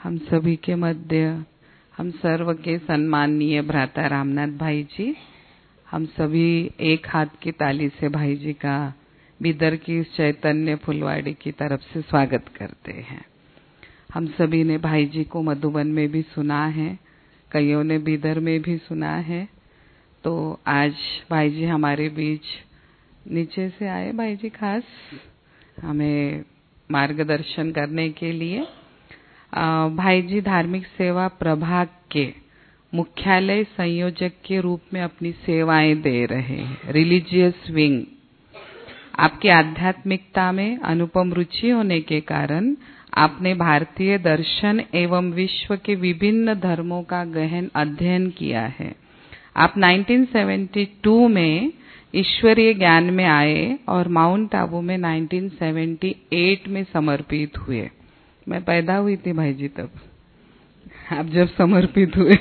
हम सभी के मध्य हम सर्व के सम्माननीय भ्राता रामनाथ भाई जी, हम सभी एक हाथ की ताली से भाई जी का बीदर की इस चैतन्य फुलवाड़ी की तरफ से स्वागत करते हैं। हम सभी ने भाई जी को मधुबन में भी सुना है, कईयों ने बीदर में भी सुना है। तो आज भाई जी हमारे बीच नीचे से आए, भाई जी खास हमें मार्गदर्शन करने के लिए। भाई जी धार्मिक सेवा प्रभाग के मुख्यालय संयोजक के रूप में अपनी सेवाएं दे रहे हैं। Religious wing. आपकी आध्यात्मिकता में अनुपम रुचि होने के कारण आपने भारतीय दर्शन एवं विश्व के विभिन्न धर्मों का गहन अध्ययन किया है। आप 1972 में ईश्वरीय ज्ञान में आए और माउंट आबू में 1978 में समर्पित हुए। मैं पैदा हुई थी भाई जी तब, आप जब समर्पित हुए।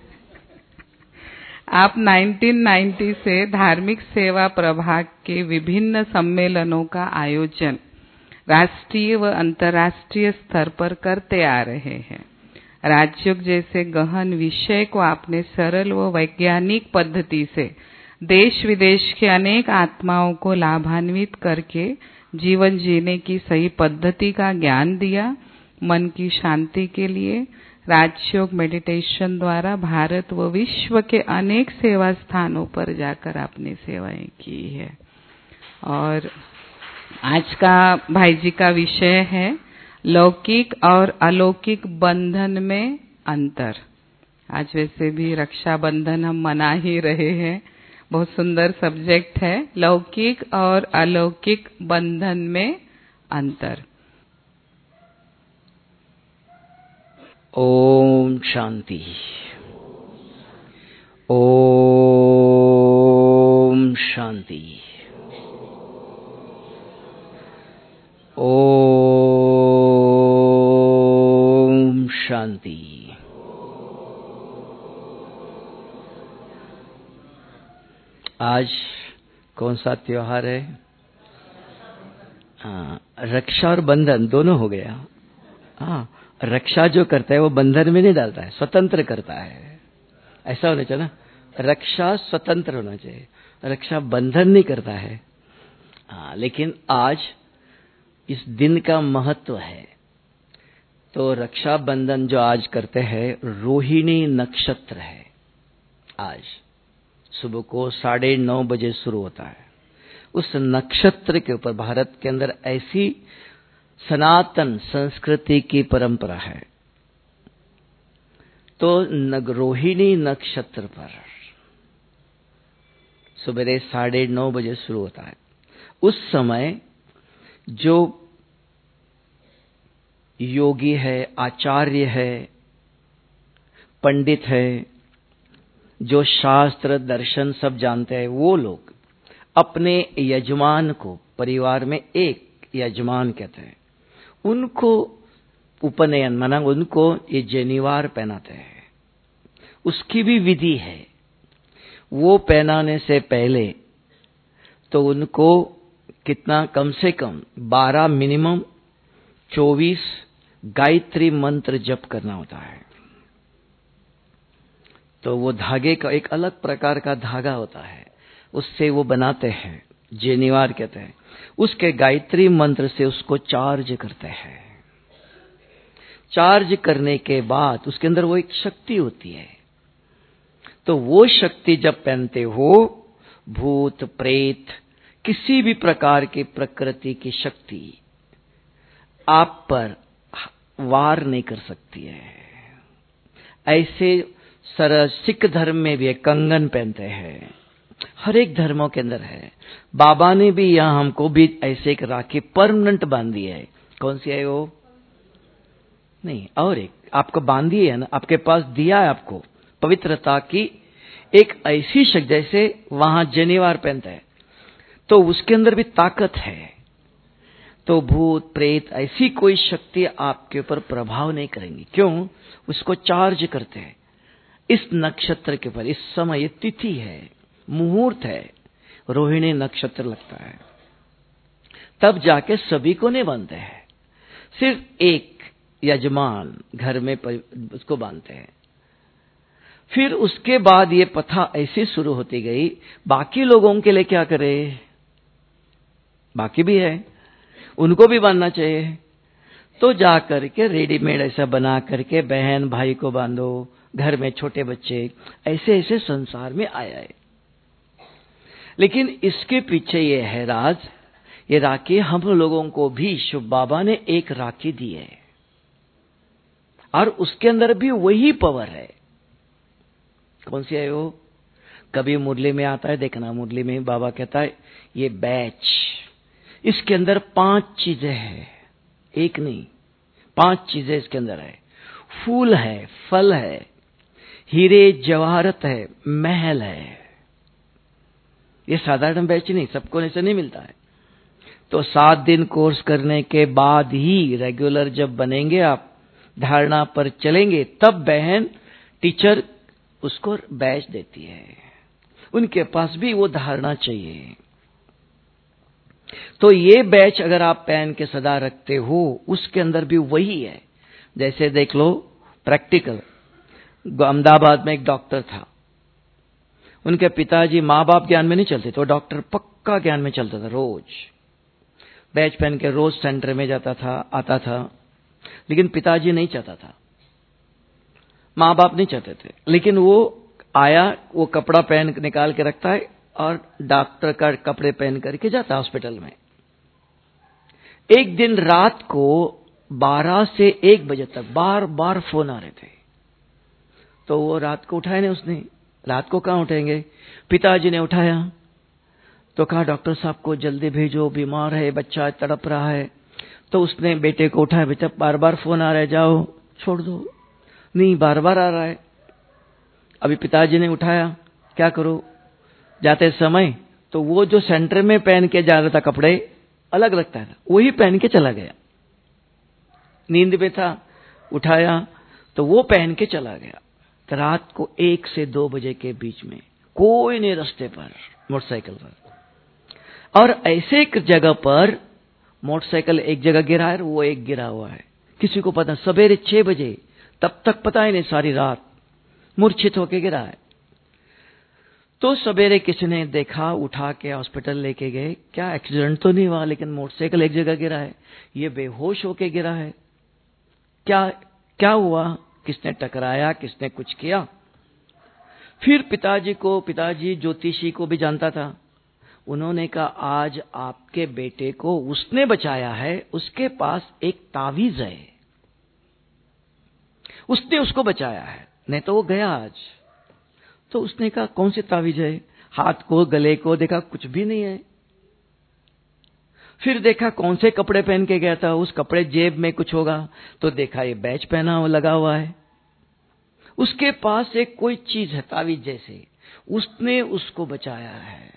आप 1990 से धार्मिक सेवा प्रभाग के विभिन्न सम्मेलनों का आयोजन राष्ट्रीय व अंतर्राष्ट्रीय स्तर पर करते आ रहे हैं। राजयोग जैसे गहन विषय को आपने सरल व वैज्ञानिक पद्धति से देश विदेश के अनेक आत्माओं को लाभान्वित करके जीवन जीने की सही पद्धति का ज्ञान दिया। मन की शांति के लिए राजयोग मेडिटेशन द्वारा भारत व विश्व के अनेक सेवा स्थानों पर जाकर आपने सेवाएं की है। और आज का भाई जी का विषय है लौकिक और अलौकिक बंधन में अंतर। आज वैसे भी रक्षाबंधन हम मना ही रहे हैं, बहुत सुंदर सब्जेक्ट है, लौकिक और अलौकिक बंधन में अंतर। ओम शांति। ओम शांति। ओम शांति। आज कौन सा त्योहार है? रक्षा और बंधन दोनों हो गया। हाँ, रक्षा जो करता है वो बंधन में नहीं डालता है, स्वतंत्र करता है। ऐसा होना चाहिए ना, रक्षा स्वतंत्र होना चाहिए, रक्षा बंधन नहीं करता है। लेकिन आज इस दिन का महत्व है। तो रक्षा बंधन जो आज करते हैं, रोहिणी नक्षत्र है। आज सुबह को 9:30 बजे शुरू होता है। उस नक्षत्र के ऊपर भारत के अंदर ऐसी सनातन संस्कृति की परंपरा है। तो रोहिणी नक्षत्र पर सुबह 9:30 बजे शुरू होता है। उस समय जो योगी है, आचार्य है, पंडित है, जो शास्त्र दर्शन सब जानते हैं, वो लोग अपने यजमान को, परिवार में एक यजमान कहते हैं, उनको उपनयन माना, उनको ये जनिवार पहनाते हैं। उसकी भी विधि है। वो पहनाने से पहले तो उनको कितना, कम से कम 12 मिनिमम 24 गायत्री मंत्र जप करना होता है। तो वो धागे का एक अलग प्रकार का धागा होता है, उससे वो बनाते हैं, जनिवार कहते हैं। उसके गायत्री मंत्र से उसको चार्ज करते हैं। चार्ज करने के बाद उसके अंदर वो एक शक्ति होती है। तो वो शक्ति जब पहनते हो, भूत प्रेत किसी भी प्रकार की प्रकृति की शक्ति आप पर वार नहीं कर सकती है। ऐसे सिख धर्म में भी कंगन पहनते हैं, हर एक धर्मों के अंदर है। बाबा ने भी यहाँ हमको भी ऐसे एक राखी परमानेंट बांधी है। कौन सी है वो? नहीं, और एक आपको बांधी है ना, आपके पास दिया है आपको पवित्रता की एक ऐसी शक्ति। जैसे वहां जनिवार पहनता है तो उसके अंदर भी ताकत है। तो भूत प्रेत ऐसी कोई शक्ति आपके ऊपर प्रभाव नहीं करेंगी। क्यों? उसको चार्ज करते हैं इस नक्षत्र के ऊपर। इस समय ये तिथि है, मुहूर्त है, रोहिणी नक्षत्र लगता है, तब जाके सभी को नहीं बनते हैं। सिर्फ एक यजमान घर में उसको बांधते हैं। फिर उसके बाद ये प्रथा ऐसी शुरू होती गई, बाकी लोगों के लिए क्या करे, बाकी भी है, उनको भी बांधना चाहिए। तो जा करके रेडीमेड ऐसा बना करके बहन भाई को बांधो, घर में छोटे बच्चे, ऐसे ऐसे संसार में आया है। लेकिन इसके पीछे ये है राज, ये राखी हम लोगों को भी शिव बाबा ने एक राखी दी है, और उसके अंदर भी वही पावर है। कौन सी है वो? कभी मुरली में आता है, देखना, मुरली में बाबा कहता है ये बैच, इसके अंदर 5 चीजें हैं, एक नहीं 5 चीजें इसके अंदर है। फूल है, फल है, हीरे जवाहरत है, महल है। ये साधारण बैच नहीं, सबको ऐसे नहीं मिलता है। तो 7 दिन कोर्स करने के बाद ही रेगुलर जब बनेंगे, आप धारणा पर चलेंगे, तब बहन टीचर उसको बैच देती है। उनके पास भी वो धारणा चाहिए। तो ये बैच अगर आप पहन के सदा रखते हो, उसके अंदर भी वही है। जैसे देख लो प्रैक्टिकल, अहमदाबाद में एक डॉक्टर था, उनके पिताजी माँ बाप ज्ञान में नहीं चलते, तो डॉक्टर पक्का ज्ञान में चलता था। रोज बैच पहन के रोज सेंटर में जाता था, आता था। लेकिन पिताजी नहीं चाहता था, माँ बाप नहीं चाहते थे, लेकिन वो आया, वो कपड़ा पहन निकाल के रखता है और डॉक्टर का कपड़े पहन करके जाता है हॉस्पिटल में। एक दिन रात को 12 से 1 बजे तक बार बार फोन आ रहे थे, तो वो रात को उठाया नहीं उसने। रात को कहां उठेंगे? पिताजी ने उठाया तो कहा डॉक्टर साहब को जल्दी भेजो, बीमार है बच्चा, तड़प रहा है। तो उसने बेटे को उठाया, बेटा बार बार फोन आ रहा है, जाओ छोड़ दो। नहीं, बार बार आ रहा है। अभी पिताजी ने उठाया, क्या करो? जाते समय तो वो जो सेंटर में पहन के जा रहा था कपड़े अलग लगता है, वही पहन के चला गया। नींद में था, उठाया तो वो पहन के चला गया। तो रात को 1 से 2 बजे के बीच में कोई नहीं रास्ते पर, मोटरसाइकिल पर। और ऐसे एक जगह पर मोटरसाइकिल एक जगह गिरा है, वो एक गिरा हुआ है, किसी को पता। सवेरे 6 बजे, तब तक पता ही नहीं, सारी रात मूर्छित होके गिरा है। तो सवेरे किसी ने देखा, उठा के हॉस्पिटल लेके गए, क्या एक्सीडेंट तो नहीं हुआ, लेकिन मोटरसाइकिल एक जगह गिरा है, ये बेहोश होके गिरा है, क्या हुआ, किसने टकराया, किसने कुछ किया? फिर पिताजी ज्योतिषी को भी जानता था, उन्होंने कहा आज आपके बेटे को उसने बचाया है, उसके पास एक तावीज है, उसने उसको बचाया है, नहीं तो वो गया आज। तो उसने कहा कौन सी तावीज है? हाथ को, गले को देखा, कुछ भी नहीं है। फिर देखा कौन से कपड़े पहन के गया था, उस कपड़े जेब में कुछ होगा, तो देखा ये बैच पहना हुआ लगा हुआ है। उसके पास एक कोई चीज है तावीज जैसे, उसने उसको बचाया है।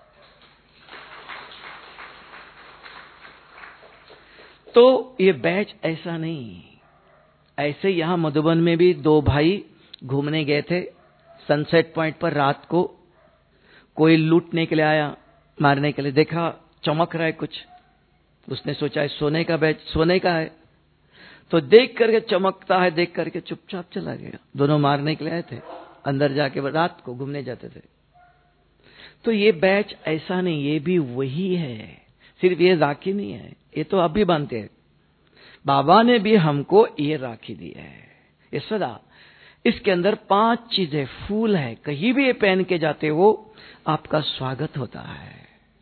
तो ये बैच ऐसा नहीं। ऐसे यहां मधुबन में भी 2 भाई घूमने गए थे सनसेट पॉइंट पर रात को। कोई लूटने के लिए आया, मारने के लिए, देखा चमक रहा है कुछ, उसने सोचा है सोने का बैच, सोने का है, तो देख करके चमकता है, देख करके चुपचाप चला गया। दोनों मारने के लिए आए थे, अंदर जाके रात को घूमने जाते थे। तो ये बैच ऐसा नहीं, ये भी वही है, सिर्फ ये राखी नहीं है, ये तो आप भी बांधते हैं। बाबा ने भी हमको ये राखी दी है, ये सदा। इसके अंदर 5 चीजें, फूल है, कहीं भी ये पहन के जाते हो आपका स्वागत होता है।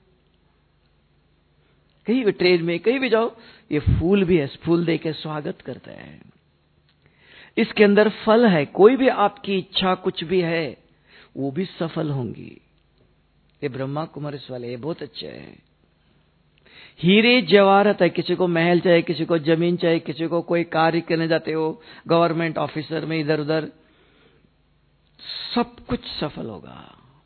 कहीं भी ट्रेन में कहीं भी जाओ, ये फूल भी है, फूल दे के स्वागत करते हैं। इसके अंदर फल है, कोई भी आपकी इच्छा कुछ भी है वो भी सफल होंगी। ये ब्रह्मा कुमारिस वाले ये बहुत अच्छे हैं। हीरे जवाहरत है, किसी को महल चाहिए, किसी को जमीन चाहिए, किसी को कोई कार्य करने जाते हो गवर्नमेंट ऑफिसर में, इधर उधर, सब कुछ सफल होगा।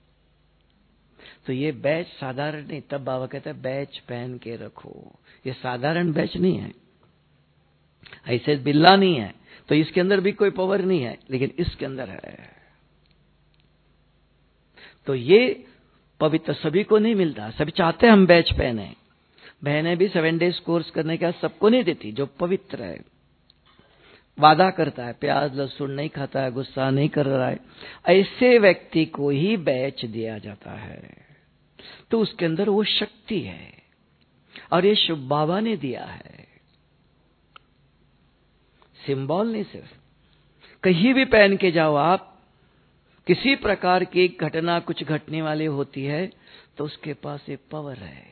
तो ये बैच साधारण नहीं, तब बाबा कहते हैं बैच पहन के रखो। ये साधारण बैच नहीं है, ऐसे बिल्ला नहीं है, तो इसके अंदर भी कोई पावर नहीं है, लेकिन इसके अंदर है। तो ये पवित्र सभी को नहीं मिलता, सभी चाहते हम बैच पहने। बहनें भी 7 डेज कोर्स करने का सबको नहीं देती, जो पवित्र है। वादा करता है, प्याज लहसुन नहीं खाता है, गुस्सा नहीं कर रहा है, ऐसे व्यक्ति को ही बेच दिया जाता है। तो उसके अंदर वो शक्ति है, और ये शिव बाबा ने दिया है। सिंबल नहीं, सिर्फ कहीं भी पहन के जाओ आप, किसी प्रकार की घटना कुछ घटने वाली होती है तो उसके पास एक पावर है,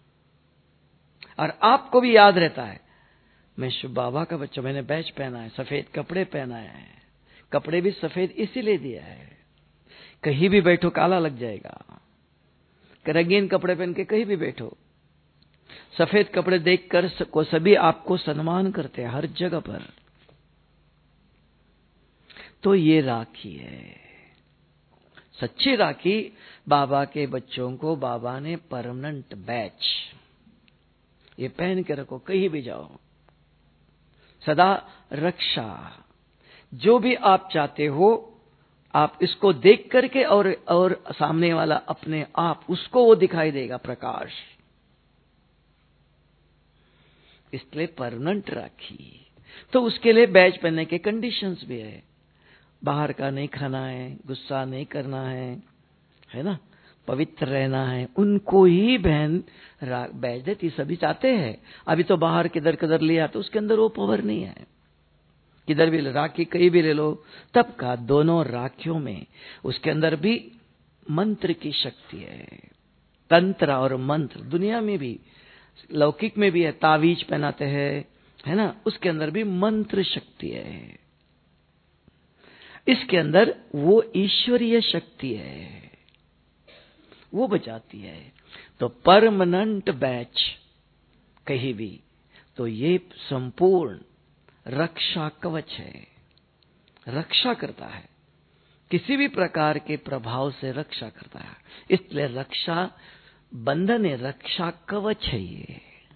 और आपको भी याद रहता है, मैं शिव बाबा का बच्चा, मैंने बैच पहना है, सफेद कपड़े पहनाए हैं, कपड़े भी सफेद इसीलिए दिया है, कहीं भी बैठो काला लग जाएगा, रंगीन कपड़े पहन के कहीं भी बैठो, सफेद कपड़े देखकर को सभी आपको सम्मान करते हैं हर जगह पर। तो ये राखी है, सच्ची राखी। बाबा के बच्चों को बाबा ने परमानेंट बैच ये पहन के रखो, कहीं भी जाओ, सदा रक्षा। जो भी आप चाहते हो आप इसको देख करके, और सामने वाला अपने आप उसको वो दिखाई देगा प्रकाश। इसलिए परमानेंट राखी। तो उसके लिए बैच पहनने के कंडीशंस भी है, बाहर का नहीं खाना है, गुस्सा नहीं करना है ना, पवित्र रहना है, उनको ही बहन बैच देती। सभी चाहते हैं, अभी तो बाहर किधर किधर लिया तो उसके अंदर वो पावर नहीं है। किधर भी राखी कहीं भी ले लो, तब का दोनों राखियों में उसके अंदर भी मंत्र की शक्ति है। तंत्र और मंत्र दुनिया में भी, लौकिक में भी है, तावीज पहनाते हैं, है ना, उसके अंदर भी मंत्र शक्ति है। इसके अंदर वो ईश्वरीय शक्ति है, वो बचाती है। तो परमानेंट बैच कहीं भी, तो ये संपूर्ण रक्षा कवच है, रक्षा करता है, किसी भी प्रकार के प्रभाव से रक्षा करता है। इसलिए रक्षा बंधन है, रक्षा कवच है ये।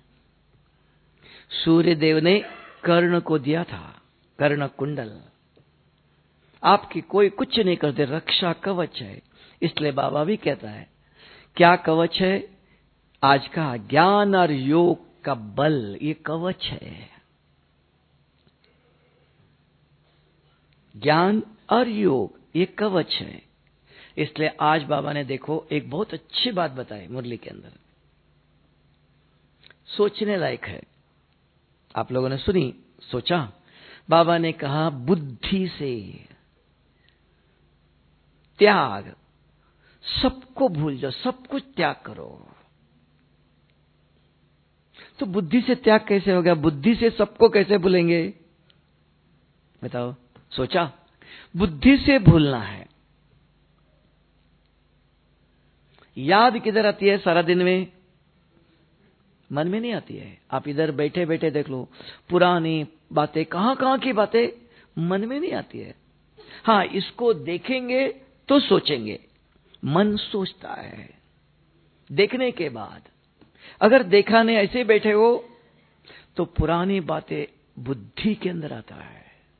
सूर्य देव ने कर्ण को दिया था, कर्ण कुंडल। आपकी कोई कुछ नहीं करते, रक्षा कवच है। इसलिए बाबा भी कहता है, क्या कवच है आज का? ज्ञान और योग का बल, ये कवच है। ज्ञान और योग ये कवच है। इसलिए आज बाबा ने देखो एक बहुत अच्छी बात बताई मुरली के अंदर, सोचने लायक है। आप लोगों ने सुनी, सोचा? बाबा ने कहा बुद्धि से त्याग, सबको भूल जाओ, सब कुछ त्याग करो। तो बुद्धि से त्याग कैसे हो गया? बुद्धि से सबको कैसे भूलेंगे बताओ? सोचा? बुद्धि से भूलना है। याद किधर आती है सारा दिन में? मन में नहीं आती है। आप इधर बैठे बैठे देख लो, पुरानी बातें, कहां कहां की बातें मन में नहीं आती है। हाँ, इसको देखेंगे तो सोचेंगे, मन सोचता है देखने के बाद। अगर देखा नहीं, ऐसे बैठे हो, तो पुरानी बातें बुद्धि के अंदर आता है।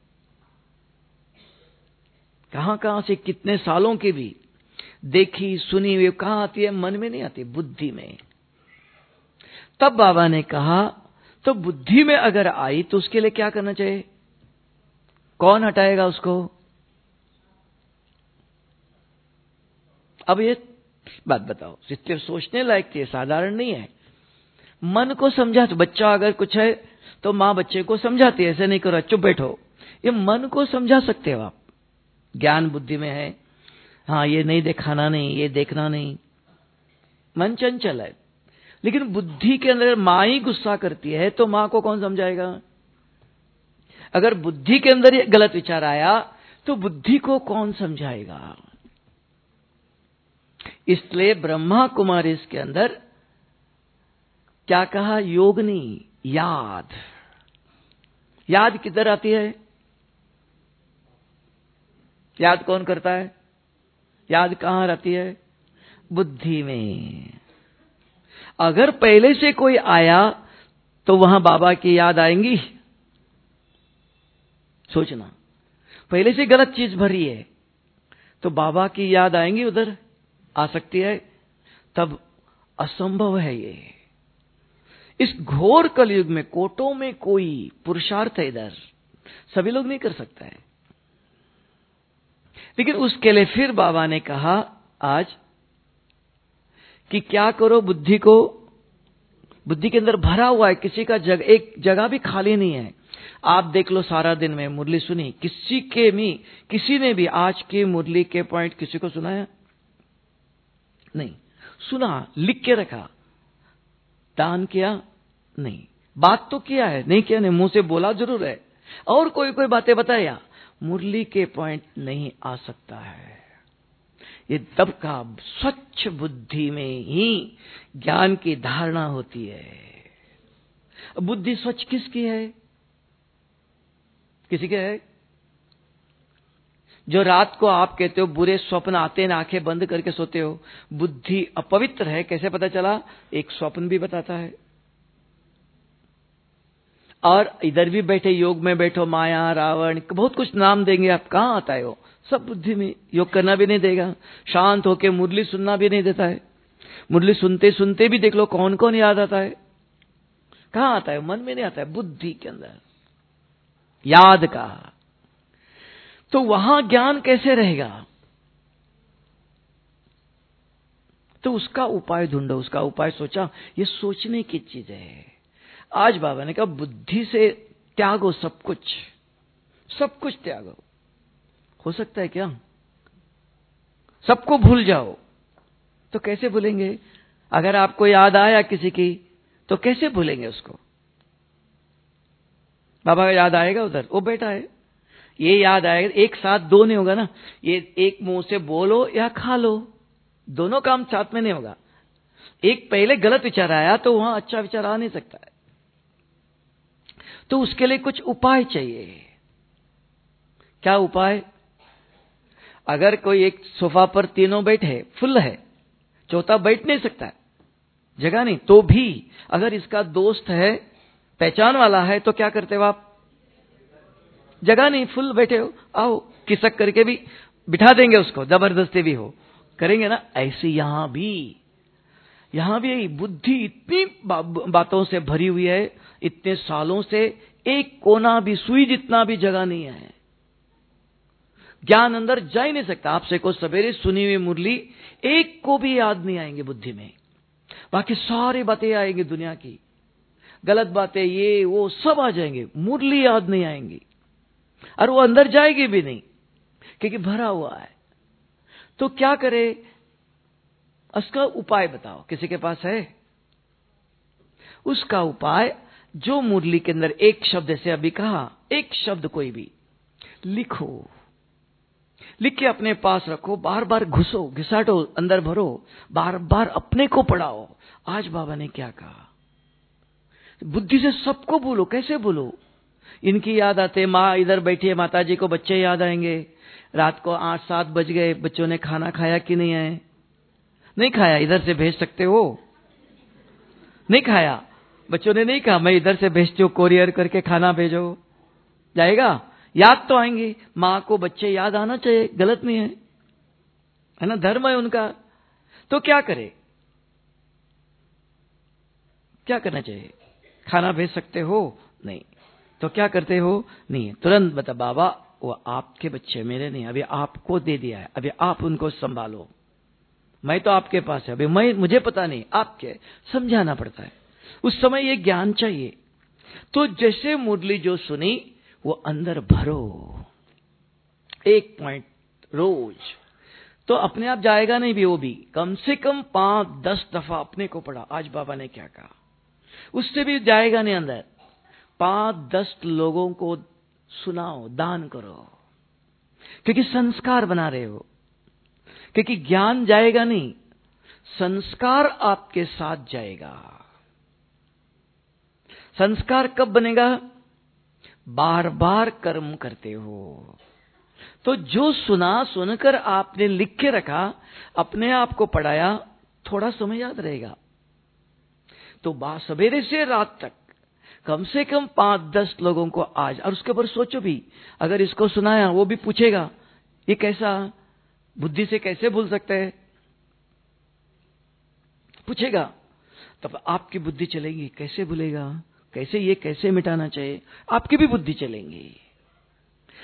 कहां कहां से कितने सालों की भी देखी सुनी हुई कहां आती है? मन में नहीं आती, बुद्धि में। तब बाबा ने कहा, तो बुद्धि में अगर आई तो उसके लिए क्या करना चाहिए? कौन हटाएगा उसको? अब ये बात बताओ, सिर्फ सोचने लायक थी, साधारण नहीं है। मन को समझा, तो बच्चा अगर कुछ है तो मां बच्चे को समझाती है, ऐसे नहीं करो, चुप बैठो। ये मन को समझा सकते हो आप, ज्ञान बुद्धि में है। हाँ, ये नहीं दिखाना नहीं, ये देखना नहीं, मन चंचल है। लेकिन बुद्धि के अंदर मां ही गुस्सा करती है तो मां को कौन समझाएगा? अगर बुद्धि के अंदर ये गलत विचार आया तो बुद्धि को कौन समझाएगा? इसलिए ब्रह्मा कुमारी इसके अंदर क्या कहा? योग नहीं, याद। याद किधर आती है? याद कौन करता है? याद कहां रहती है? बुद्धि में। अगर पहले से कोई आया तो वहां बाबा की याद आएंगी? सोचना, पहले से गलत चीज भरी है तो बाबा की याद आएंगी? उधर आ सकती है? तब असंभव है ये। इस घोर कलयुग में कोटों में कोई पुरुषार्थ है इधर, सभी लोग नहीं कर सकता है। लेकिन उसके लिए फिर बाबा ने कहा आज कि क्या करो, बुद्धि के अंदर भरा हुआ है, किसी का एक जगह भी खाली नहीं है। आप देख लो, सारा दिन में मुरली सुनी, किसी ने भी आज की मुरली के पॉइंट किसी को सुनाया नहीं। सुना, लिख के रखा, दान किया नहीं, बात तो किया है, नहीं किया नहीं, मुंह से बोला जरूर है, और कोई बातें बताया, मुरली के पॉइंट नहीं आ सकता है। ये तब का स्वच्छ बुद्धि में ही ज्ञान की धारणा होती है। बुद्धि स्वच्छ किसकी है? किसी के है? जो रात को आप कहते हो बुरे स्वप्न आते हैं, आंखें बंद करके सोते हो, बुद्धि अपवित्र है, कैसे पता चला? एक स्वप्न भी बताता है। और इधर भी बैठे, योग में बैठो, माया, रावण, बहुत कुछ नाम देंगे आप, कहां आता है वो? सब बुद्धि में। योग करना भी नहीं देगा, शांत होके मुरली सुनना भी नहीं देता है। मुरली सुनते सुनते भी देख लो कौन कौन याद आता है, कहां आता है? मन में नहीं आता है, बुद्धि के अंदर याद का। तो वहां ज्ञान कैसे रहेगा? तो उसका उपाय ढूंढो। उसका उपाय सोचा, ये सोचने की चीज है। आज बाबा ने कहा बुद्धि से त्यागो सब कुछ त्यागो। हो सकता है क्या? सबको भूल जाओ। तो कैसे भूलेंगे? अगर आपको याद आया किसी की, तो कैसे भूलेंगे उसको? बाबा का याद आएगा, उधर वो बैठा है, ये याद आएगा, एक साथ दो नहीं होगा ना। ये एक मुंह से बोलो या खा लो, दोनों काम साथ में नहीं होगा। एक पहले गलत विचार आया तो वहां अच्छा विचार आ नहीं सकता है। तो उसके लिए कुछ उपाय चाहिए। क्या उपाय? अगर कोई एक सोफा पर तीनों बैठे, फुल है, चौथा बैठ नहीं सकता है, जगह नहीं, तो भी अगर इसका दोस्त है, पहचान वाला है, तो क्या करते हो आप? जगह नहीं, फुल बैठे हो, आओ किसक करके भी बिठा देंगे उसको, जबरदस्ती भी हो करेंगे ना। ऐसे यहां भी यही बुद्धि इतनी बातों से भरी हुई है, इतने सालों से एक कोना भी, सुई जितना भी जगह नहीं है। ज्ञान अंदर जा ही नहीं सकता। आपसे को सवेरे सुनी हुई मुरली एक को भी याद नहीं आएंगे बुद्धि में, बाकी सारी बातें आएंगी दुनिया की, गलत बातें, ये वो सब आ जाएंगे, मुरली याद नहीं आएंगी, और वो अंदर जाएगी भी नहीं, क्योंकि भरा हुआ है। तो क्या करे? उसका उपाय बताओ, किसी के पास है? उसका उपाय, जो मुरली के अंदर एक शब्द से अभी कहा, एक शब्द कोई भी लिखो, लिख के अपने पास रखो, बार बार घिसाटो, अंदर भरो, बार बार अपने को पढ़ाओ। आज बाबा ने क्या कहा? बुद्धि से सबको बोलो। कैसे बोलो? इनकी याद आते, माँ इधर बैठी है, माता जी को बच्चे याद आएंगे, रात को 8-7 बज गए, बच्चों ने खाना खाया कि नहीं है? नहीं खाया, इधर से भेज सकते हो? नहीं खाया, बच्चों ने नहीं कहा मैं इधर से भेजती हूँ, कोरियर करके खाना भेजो, जाएगा? याद तो आएंगे। माँ को बच्चे याद आना चाहिए, गलत नहीं है ना, धर्म है उनका। तो क्या करे? क्या करना चाहिए? खाना भेज सकते हो? नहीं। तो क्या करते हो? नहीं। तुरंत बता, बाबा वो आपके बच्चे, मेरे नहीं, अभी आपको दे दिया है, अभी आप उनको संभालो, मैं तो आपके पास है, अभी मुझे पता नहीं, आपके। समझाना पड़ता है। उस समय ये ज्ञान चाहिए। तो जैसे मुरली जो सुनी, वो अंदर भरो, 1 पॉइंट रोज। तो अपने आप जाएगा नहीं भी, वो भी कम से कम 5-10 दफा अपने को पढ़ा। आज बाबा ने क्या कहा? उससे भी जाएगा नहीं अंदर। 5-10 लोगों को सुनाओ, दान करो, क्योंकि संस्कार बना रहे हो। क्योंकि ज्ञान जाएगा नहीं, संस्कार आपके साथ जाएगा। संस्कार कब बनेगा? बार बार कर्म करते हो। तो जो सुनकर आपने लिख के रखा, अपने आप को पढ़ाया, थोड़ा समय याद रहेगा। तो सवेरे से रात तक कम से कम 5-10 लोगों को आज, और उसके ऊपर सोचो भी, अगर इसको सुनाया, वो भी पूछेगा ये कैसा, बुद्धि से कैसे भूल सकते हैं? पूछेगा, तब आपकी बुद्धि चलेगी, कैसे भूलेगा, कैसे ये कैसे मिटाना चाहिए, आपकी भी बुद्धि चलेंगी।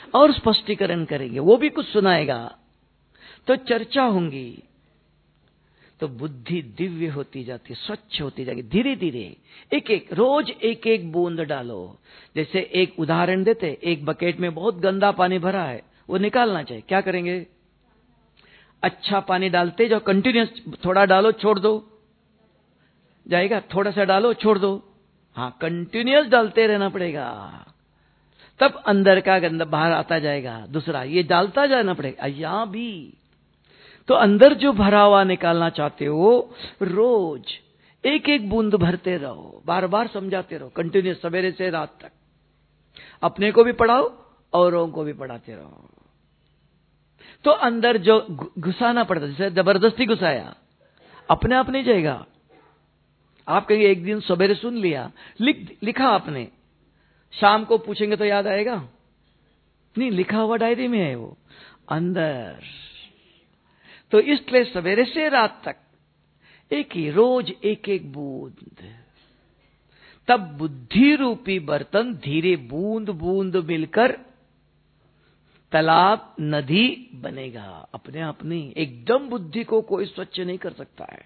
और स्पष्टीकरण करेंगे, वो भी कुछ सुनाएगा, तो चर्चा होंगी, तो बुद्धि दिव्य होती जाती, स्वच्छ होती जाएगी। धीरे धीरे एक एक रोज एक एक बूंद डालो। जैसे एक उदाहरण देते, एक बकेट में बहुत गंदा पानी भरा है, वो निकालना चाहिए, क्या करेंगे? अच्छा पानी डालते जाओ, कंटिन्यूस, थोड़ा डालो छोड़ दो, जाएगा? थोड़ा सा डालो छोड़ दो, हाँ, कंटिन्यूस डालते रहना पड़ेगा, तब अंदर का गंदा बाहर आता जाएगा। दूसरा, ये डालता जाना पड़ेगा, यहां भी। तो अंदर जो भरा हुआ निकालना चाहते हो, रोज एक एक बूंद भरते रहो, बार बार समझाते रहो, कंटिन्यूस, सवेरे से रात तक। अपने को भी पढ़ाओ, औरों को भी पढ़ाते रहो। तो अंदर जो घुसाना पड़ता, जैसे जबरदस्ती घुसाया, अपने आप नहीं जाएगा। आप कहेंगे एक दिन सवेरे सुन लिया, लिखा आपने, शाम को पूछेंगे तो याद आएगा? नहीं, लिखा हुआ डायरी में है वो अंदर। तो इसलिए सवेरे से रात तक एक ही, रोज एक एक बूंद, तब बुद्धि रूपी बर्तन धीरे बूंद बूंद मिलकर तालाब, नदी बनेगा। अपने आप नहीं, एकदम बुद्धि को कोई स्वच्छ नहीं कर सकता है,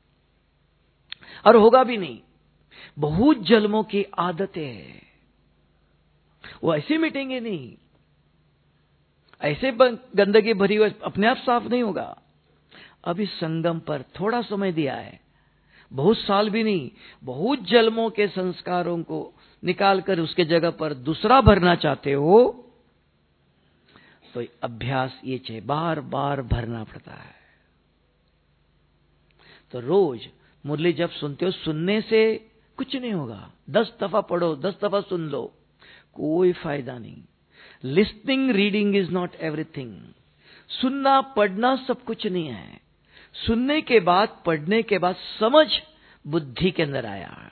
और होगा भी नहीं। बहुत जन्मों की आदतें हैं, वो ऐसे मिटेंगे नहीं, ऐसे गंदगी भरी हुई अपने आप साफ नहीं होगा। अभी संगम पर थोड़ा समय दिया है, बहुत साल भी नहीं, बहुत जन्मों के संस्कारों को निकालकर उसके जगह पर दूसरा भरना चाहते हो, तो अभ्यास ये चाहिए, बार बार भरना पड़ता है। तो रोज मुरली जब सुनते हो, सुनने से कुछ नहीं होगा, 10 दफा पढ़ो, 10 दफा सुन लो, कोई फायदा नहीं। Listening, reading is not everything. सुनना पढ़ना सब कुछ नहीं है। सुनने के बाद, पढ़ने के बाद समझ बुद्धि के अंदर आया।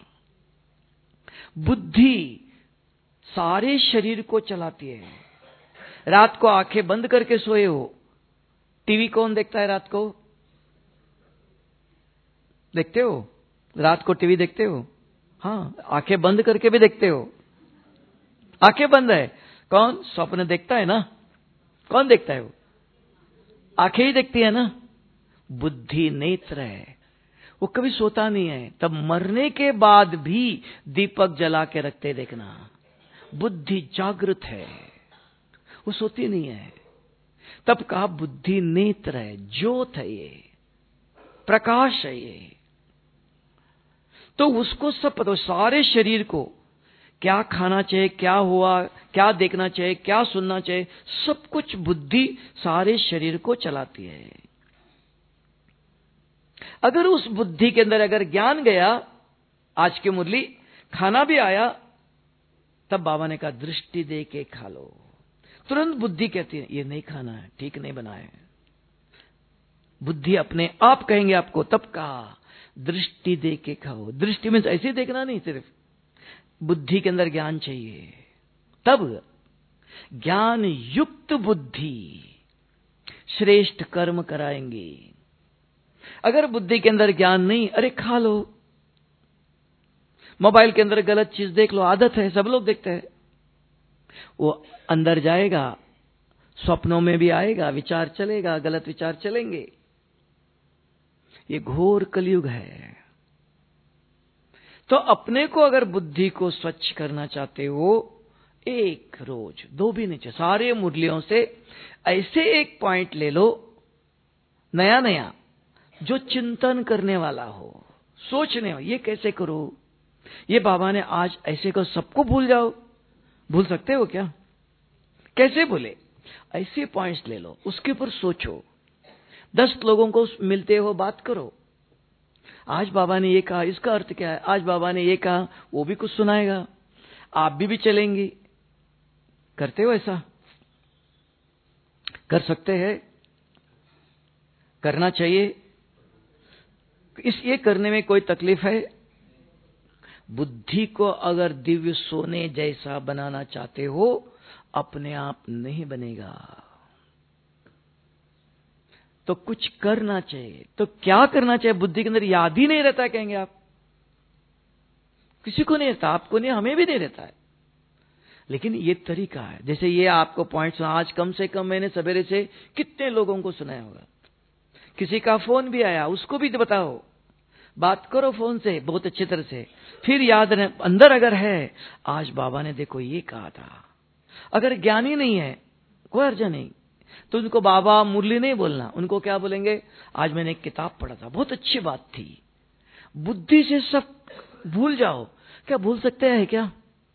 बुद्धि सारे शरीर को चलाती है। रात को आंखें बंद करके सोए हो, टीवी कौन देखता है रात को? देखते हो? रात को टीवी देखते हो? हाँ, आंखें बंद करके भी देखते हो। आंखें बंद है, कौन स्वप्न देखता है ना? कौन देखता है? वो आंखें ही देखती है ना। बुद्धि नेत्र है, वो कभी सोता नहीं है। तब मरने के बाद भी दीपक जला के रखते, देखना, बुद्धि जागृत है, वो सोती नहीं है। तब कहा बुद्धि नेत्र है, ज्योत है, ये प्रकाश है ये। तो उसको सब पता, सारे शरीर को क्या खाना चाहिए, क्या हुआ, क्या देखना चाहिए, क्या सुनना चाहिए, सब कुछ बुद्धि सारे शरीर को चलाती है। अगर उस बुद्धि के अंदर अगर ज्ञान गया, आज की मुरली खाना भी आया, तब बाबा ने कहा दृष्टि दे के खा लो। तुरंत बुद्धि कहती है ये नहीं खाना है, ठीक नहीं बना है। बुद्धि अपने आप कहेंगे आपको, तब कहा दृष्टि दे के खाओ। दृष्टि में ऐसे देखना नहीं, सिर्फ बुद्धि के अंदर ज्ञान चाहिए। तब ज्ञान युक्त बुद्धि श्रेष्ठ कर्म कराएंगे। अगर बुद्धि के अंदर ज्ञान नहीं, अरे खा लो, मोबाइल के अंदर गलत चीज देख लो, आदत है, सब लोग देखते हैं, वो अंदर जाएगा, स्वप्नों में भी आएगा, विचार चलेगा, गलत विचार चलेंगे। ये घोर कलयुग है। तो अपने को अगर बुद्धि को स्वच्छ करना चाहते हो, एक रोज, दो भी नहीं चाहिए, सारे मुरलियों से ऐसे एक पॉइंट ले लो, नया नया, जो चिंतन करने वाला हो, सोचने हो, ये कैसे करो, ये बाबा ने आज ऐसे को सबको भूल जाओ। भूल सकते हो क्या? कैसे भूले? ऐसे पॉइंट्स ले लो, उसके ऊपर सोचो, 10 लोगों को मिलते हो, बात करो, आज बाबा ने ये कहा, इसका अर्थ क्या है, आज बाबा ने ये कहा, वो भी कुछ सुनाएगा, आप भी चलेंगे। करते हो ऐसा? कर सकते हैं, करना चाहिए। ये करने में कोई तकलीफ है? बुद्धि को अगर दिव्य सोने जैसा बनाना चाहते हो, अपने आप नहीं बनेगा, तो कुछ करना चाहिए। तो क्या करना चाहिए? बुद्धि के अंदर याद ही नहीं रहता, कहेंगे आप, किसी को नहीं रहता, आपको नहीं, हमें भी नहीं रहता है। लेकिन ये तरीका है। जैसे ये आपको पॉइंट सुना, आज कम से कम मैंने सवेरे से कितने लोगों को सुनाया होगा। किसी का फोन भी आया, उसको भी बताओ, बात करो फोन से बहुत अच्छी तरह से, फिर याद रहे अंदर अगर है, आज बाबा ने देखो ये कहा था। अगर ज्ञानी नहीं है, कोई अर्जा नहीं, तो उनको बाबा मुरली नहीं बोलना, उनको क्या बोलेंगे, आज मैंने एक किताब पढ़ा था, बहुत अच्छी बात थी। बुद्धि से सब भूल जाओ। क्या भूल सकते हैं क्या?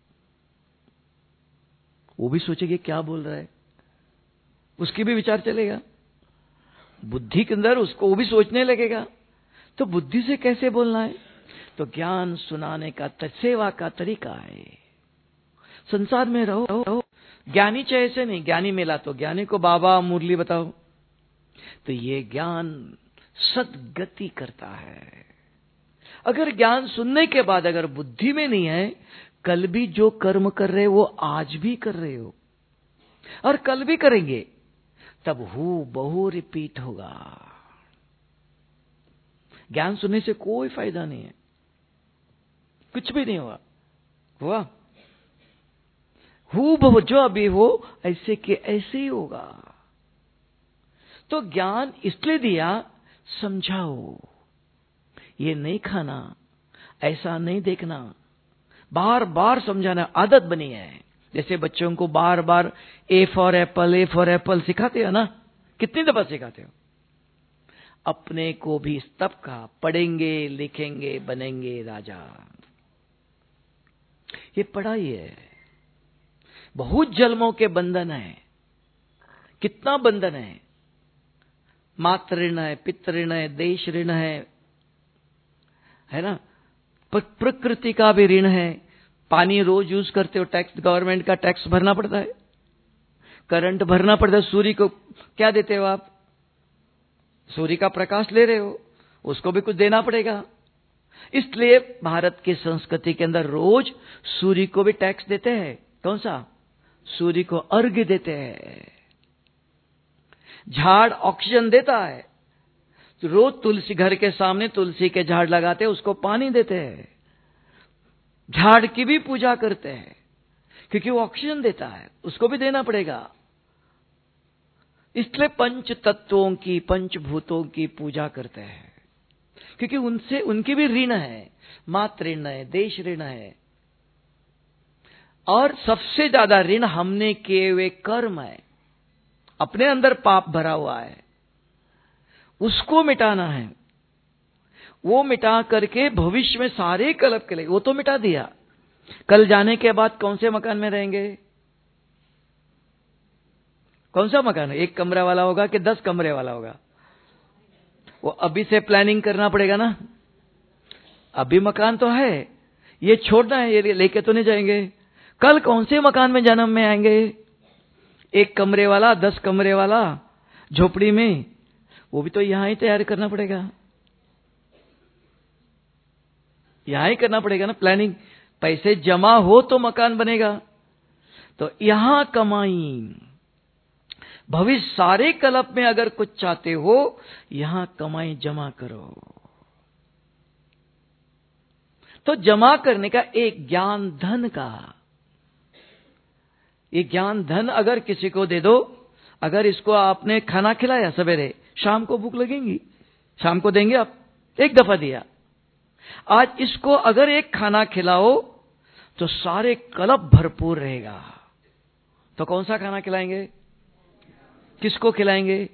वो भी सोचेंगे क्या बोल रहा है, उसकी भी विचार चलेगा बुद्धि के अंदर, उसको वो भी सोचने लगेगा। तो बुद्धि से कैसे बोलना है? तो ज्ञान सुनाने का सेवा का तरीका है। संसार में रहो, ज्ञानी चाहे ऐसे नहीं, ज्ञानी मिला तो ज्ञानी को बाबा मुरली बताओ, तो ये ज्ञान सदगति करता है। अगर ज्ञान सुनने के बाद अगर बुद्धि में नहीं है, कल भी जो कर्म कर रहे हो वो आज भी कर रहे हो और कल भी करेंगे, तब हू बहु रिपीट होगा। ज्ञान सुनने से कोई फायदा नहीं है, कुछ भी नहीं हुआ हू बहु जो अभी हो ऐसे के ऐसे ही होगा। तो ज्ञान इसलिए दिया, समझाओ, ये नहीं खाना, ऐसा नहीं देखना, बार बार समझाना आदत बनी है। जैसे बच्चों को बार बार ए फॉर एप्पल सिखाते हो ना, कितनी दफा सिखाते हो? अपने को भी तब का पढ़ेंगे लिखेंगे बनेंगे राजा। ये पढ़ाई है, बहुत जन्मों के बंधन है। कितना बंधन है, मातृ ऋण है, पितृ ऋण है, देश ऋण है ना, प्रकृति का भी ऋण है। पानी रोज यूज करते हो, टैक्स, गवर्नमेंट का टैक्स भरना पड़ता है, करंट भरना पड़ता है। सूर्य को क्या देते हो आप? सूर्य का प्रकाश ले रहे हो, उसको भी कुछ देना पड़ेगा। इसलिए भारत की संस्कृति के अंदर रोज सूर्य को भी टैक्स देते हैं। कौन सा? सूर्य को अर्घ्य देते हैं। झाड़ ऑक्सीजन देता है, तो रोज तुलसी, घर के सामने तुलसी के झाड़ लगाते हैं, उसको पानी देते हैं। झाड़ की भी पूजा करते हैं क्योंकि वो ऑक्सीजन देता है, उसको भी देना पड़ेगा। इसलिए पंच तत्वों की, पंचभूतों की पूजा करते हैं क्योंकि उनसे उनकी भी ऋण है, मातृ ऋण है, देश ऋण है, और सबसे ज्यादा ऋण हमने किए हुए कर्म है। अपने अंदर पाप भरा हुआ है, उसको मिटाना है। वो मिटा करके भविष्य में सारे कल्प के लिए, वो तो मिटा दिया, कल जाने के बाद कौन से मकान में रहेंगे? कौन सा मकान है? 1 कमरा वाला होगा कि 10 कमरे वाला होगा? वो अभी से प्लानिंग करना पड़ेगा ना। अभी मकान तो है, ये छोड़ना है, ये लेके तो नहीं जाएंगे। कल कौन से मकान में जन्म में आएंगे? 1 कमरे वाला, 10 कमरे वाला, झोपड़ी में, वो भी तो यहां ही तैयार करना पड़ेगा, यहां ही करना पड़ेगा ना प्लानिंग। पैसे जमा हो तो मकान बनेगा। तो यहां कमाई, भविष्य सारे कल्प में अगर कुछ चाहते हो, यहां कमाई जमा करो। तो जमा करने का एक ज्ञान धन का, ये ज्ञान धन अगर किसी को दे दो, अगर इसको आपने खाना खिलाया सवेरे, शाम को भूख लगेगी, शाम को देंगे आप, एक दफा दिया। आज इसको अगर एक खाना खिलाओ तो सारे कल्प भरपूर रहेगा। तो कौन सा खाना खिलाएंगे? किसको खिलाएंगे?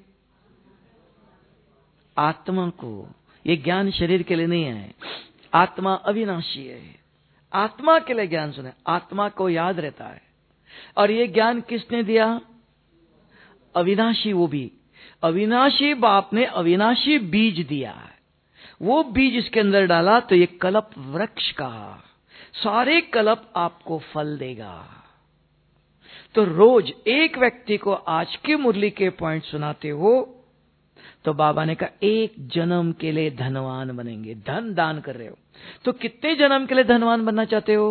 आत्मा को। ये ज्ञान शरीर के लिए नहीं है, आत्मा अविनाशी है, आत्मा के लिए ज्ञान सुने, आत्मा को याद रहता है। और ये ज्ञान किसने दिया? अविनाशी। वो भी अविनाशी बाप ने अविनाशी बीज दिया है, वो बीज इसके अंदर डाला तो ये कल्प वृक्ष का सारे कल्प आपको फल देगा। तो रोज एक व्यक्ति को आज की मुरली के पॉइंट सुनाते हो तो बाबा ने कहा 1 जन्म के लिए धनवान बनेंगे। धन दान कर रहे हो तो कितने जन्म के लिए धनवान बनना चाहते हो?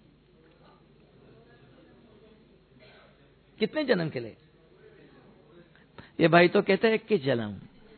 कितने जन्म के लिए? ये भाई तो कहते हैं 21 जन्म।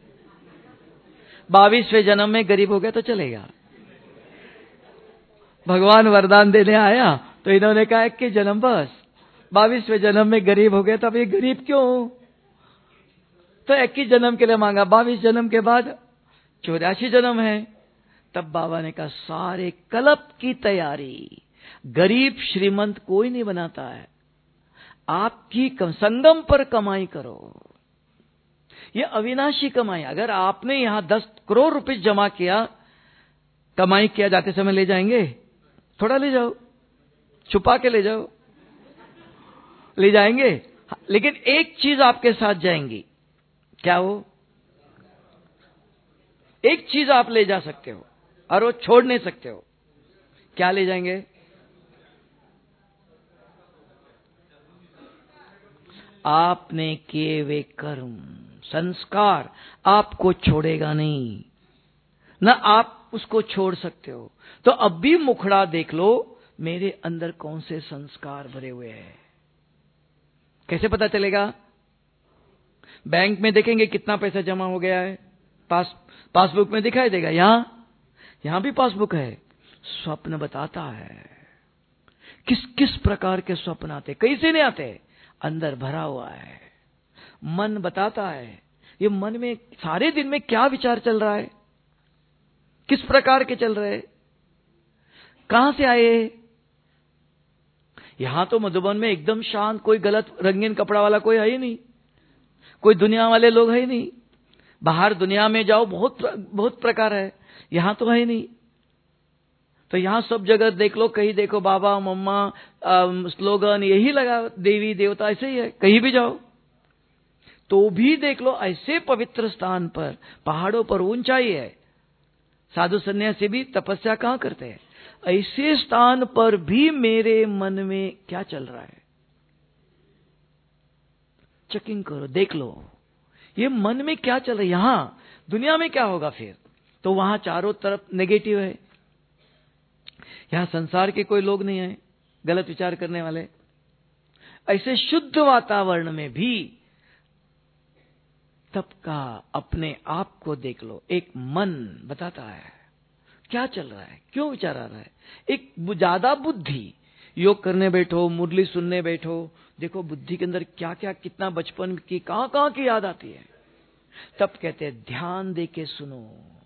22वें जन्म में गरीब हो गया तो चलेगा। भगवान वरदान देने आया तो इन्होंने कहा 21 जन्म बस। 22वें जन्म में गरीब हो गए, तब ये गरीब क्यों हो? तो 21 जन्म के लिए मांगा, 22 जन्म के बाद 84 जन्म है। तब बाबा ने कहा सारे कल्प की तैयारी, गरीब श्रीमंत कोई नहीं बनाता है, आपकी संगम पर कमाई करो। ये अविनाशी कमाई। अगर आपने यहां 10 करोड़ रुपए जमा किया, कमाई किया, जाते समय ले जाएंगे? थोड़ा ले जाओ, छुपा के ले जाओ, ले जाएंगे। लेकिन एक चीज आपके साथ जाएंगी, क्या हो? एक चीज आप ले जा सकते हो और वो छोड़ नहीं सकते हो। क्या ले जाएंगे? आपने किए वे कर्म, संस्कार आपको छोड़ेगा नहीं, ना आप उसको छोड़ सकते हो। तो अब भी मुखड़ा देख लो, मेरे अंदर कौन से संस्कार भरे हुए हैं। कैसे पता चलेगा? बैंक में देखेंगे कितना पैसा जमा हो गया है, पासबुक में दिखाई देगा। यहां भी पासबुक है। स्वप्न बताता है किस किस प्रकार के स्वप्न आते, कैसे नहीं आते, अंदर भरा हुआ है। मन बताता है ये मन में सारे दिन में क्या विचार चल रहा है, किस प्रकार के चल रहे, कहां से आए। यहां तो मधुबन में एकदम शांत, कोई गलत रंगीन कपड़ा वाला कोई है ही नहीं, कोई दुनिया वाले लोग है ही नहीं। बाहर दुनिया में जाओ बहुत प्रकार है, यहां तो है ही नहीं। तो यहां सब जगह देख लो, कहीं देखो बाबा मम्मा स्लोगन यही लगा, देवी देवता ऐसे ही है। कहीं भी जाओ तो भी देख लो, ऐसे पवित्र स्थान पर, पहाड़ों पर ऊंचाई है, साधु सन्यासी भी तपस्या कहां करते हैं, ऐसे स्थान पर भी मेरे मन में क्या चल रहा है, चेकिंग करो, देख लो ये मन में क्या चल रहा है। यहां दुनिया में क्या होगा फिर? तो वहां चारों तरफ नेगेटिव है। यहां संसार के कोई लोग नहीं है गलत विचार करने वाले। ऐसे शुद्ध वातावरण में भी तब का अपने आप को देख लो। एक मन बताता है क्या चल रहा है, क्यों विचार आ रहा है। एक ज्यादा बुद्धि, योग करने बैठो, मुरली सुनने बैठो, देखो बुद्धि के अंदर क्या क्या, कितना बचपन की कहां की याद आती है। तब कहते हैं ध्यान दे के सुनो।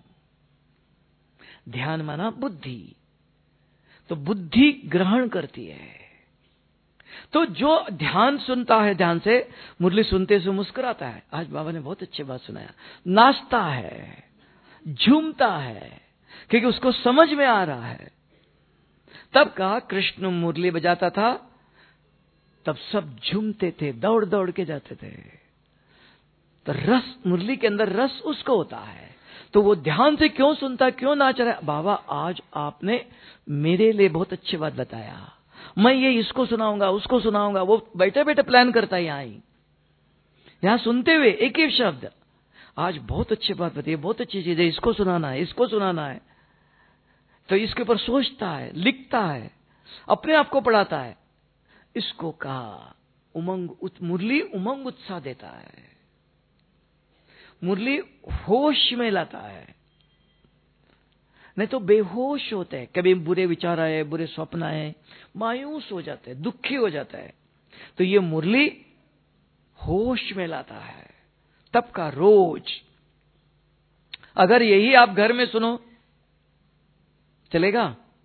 ध्यान माना बुद्धि, तो बुद्धि ग्रहण करती है। तो जो ध्यान सुनता है, ध्यान से मुरली सुनते से मुस्कुराता है, आज बाबा ने बहुत अच्छी बात सुनाया, नाचता है, झूमता है, क्योंकि उसको समझ में आ रहा है। तब कहा कृष्ण मुरली बजाता था, तब सब झूमते थे, दौड़ दौड़ के जाते थे। तो रस, मुरली के अंदर रस उसको होता है। तो वो ध्यान से क्यों सुनता, क्यों नाच रहा है। बाबा आज आपने मेरे लिए बहुत अच्छी बात बताया, मैं ये इसको सुनाऊंगा, उसको सुनाऊंगा। वो बैठे बैठे प्लान करता है यहां सुनते हुए एक ही शब्द, आज बहुत अच्छी बात बताइए, बहुत अच्छी चीज है, इसको सुनाना है, इसको सुनाना है। तो इसके ऊपर सोचता है, लिखता है, अपने आप को पढ़ाता है। इसको कहा मुरली उमंग उत्साह देता है, मुरली होश में लाता है, नहीं तो बेहोश होते हैं। कभी बुरे विचार आए, बुरे स्वप्न आए, मायूस हो जाते हैं, दुखी हो जाता है। तो ये मुरली होश में लाता है। तब का रोज अगर यही आप घर में सुनो, चलेगा?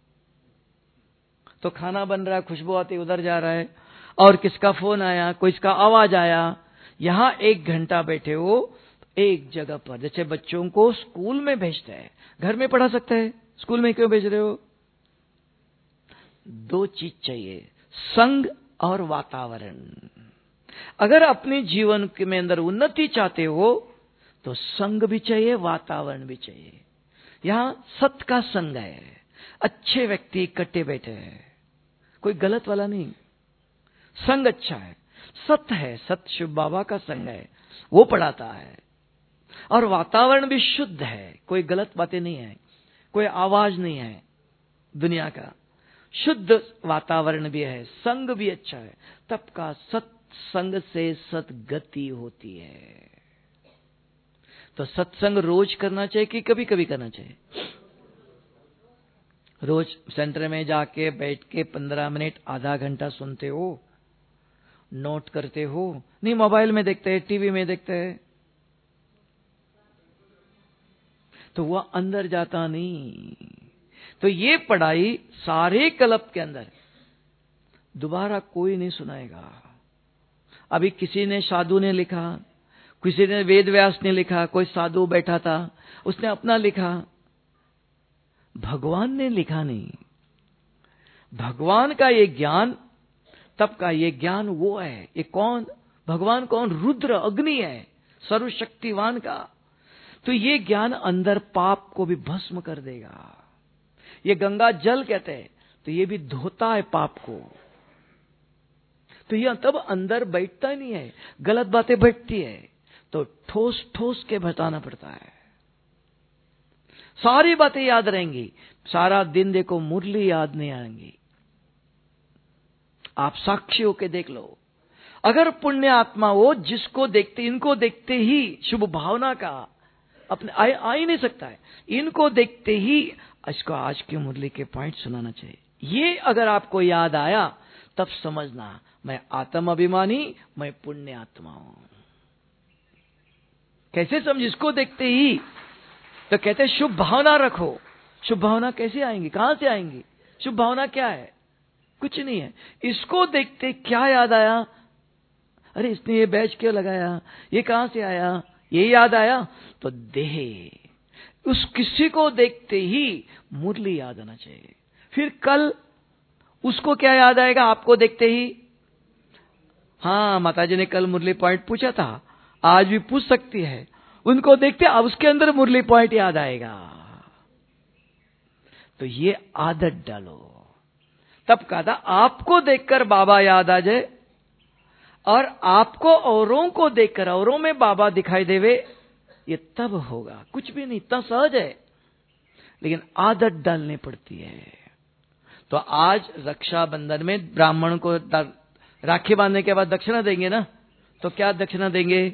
तो खाना बन रहा है, खुशबू आती, उधर जा रहा है, और किसका फोन आया, कोई इसका आवाज आया। यहां 1 घंटा बैठे हो एक जगह पर। जैसे बच्चों को स्कूल में भेजते हैं, घर में पढ़ा सकते हैं, स्कूल में क्यों भेज रहे हो? 2 चीज चाहिए, संग और वातावरण। अगर अपने जीवन में अंदर उन्नति चाहते हो तो संग भी चाहिए, वातावरण भी चाहिए। यहां सत का संग है, अच्छे व्यक्ति इकट्ठे बैठे हैं, कोई गलत वाला नहीं, संग अच्छा है, सत है, सत शिव बाबा का संग है, वो पढ़ाता है। और वातावरण भी शुद्ध है, कोई गलत बातें नहीं है, कोई आवाज नहीं है दुनिया का, शुद्ध वातावरण भी है, संग भी अच्छा है। तब का सत्संग से सदगति होती है। तो सत्संग रोज करना चाहिए कि कभी कभी करना चाहिए? रोज सेंटर में जाके बैठ के 15 मिनट, आधा घंटा सुनते हो, नोट करते हो? नहीं, मोबाइल में देखते हैं, टीवी में देखते हैं, तो वह अंदर जाता नहीं। तो ये पढ़ाई सारे क्लब के अंदर दोबारा कोई नहीं सुनाएगा। अभी किसी ने, साधु ने लिखा, किसी ने वेद व्यास ने लिखा, कोई साधु बैठा था उसने अपना लिखा, भगवान ने लिखा नहीं। भगवान का ये ज्ञान, तब का ये ज्ञान वो है। ये कौन? भगवान कौन? रुद्र, अग्नि है, सर्वशक्तिवान का। तो ये ज्ञान अंदर पाप को भी भस्म कर देगा। ये गंगा जल कहते हैं, तो ये भी धोता है पाप को। तो यह तब अंदर बैठता ही नहीं है, गलत बातें बैठती है तो ठोस ठोस के बताना पड़ता है। सारी बातें याद रहेंगी, सारा दिन देखो मुरली याद नहीं आएंगी। आप साक्षी होके देख लो। अगर पुण्य आत्मा हो, जिसको देखते, इनको देखते ही शुभ भावना का अपने आ ही नहीं सकता है, इनको देखते ही इसको आज की मुरली के पॉइंट सुनाना चाहिए। ये अगर आपको याद आया तब समझना मैं आत्म अभिमानी, मैं पुण्य आत्मा हूं। कैसे समझ? इसको देखते ही तो कहते शुभ भावना रखो। शुभ भावना कैसे आएंगी? कहां से आएंगी? शुभ भावना क्या है? कुछ नहीं है। इसको देखते क्या याद आया? अरे इसने ये बैच क्यों लगाया? ये कहां से आया? ये याद आया तो देह। उस किसी को देखते ही मुरली याद आना चाहिए। फिर कल उसको क्या याद आएगा? आपको देखते ही, हाँ माताजी ने कल मुरली पॉइंट पूछा था, आज भी पूछ सकती है। उनको देखते अब उसके अंदर मुरली पॉइंट याद आएगा। तो ये आदत डालो। तब कहा था आपको देखकर बाबा याद आ जाए और आपको औरों को देखकर औरों में बाबा दिखाई देवे, ये तब होगा। कुछ भी नहीं, इतना सहज है, लेकिन आदत डालनी पड़ती है। तो आज रक्षाबंधन में ब्राह्मण को राखी बांधने के बाद दक्षिणा देंगे ना, तो क्या दक्षिणा देंगे?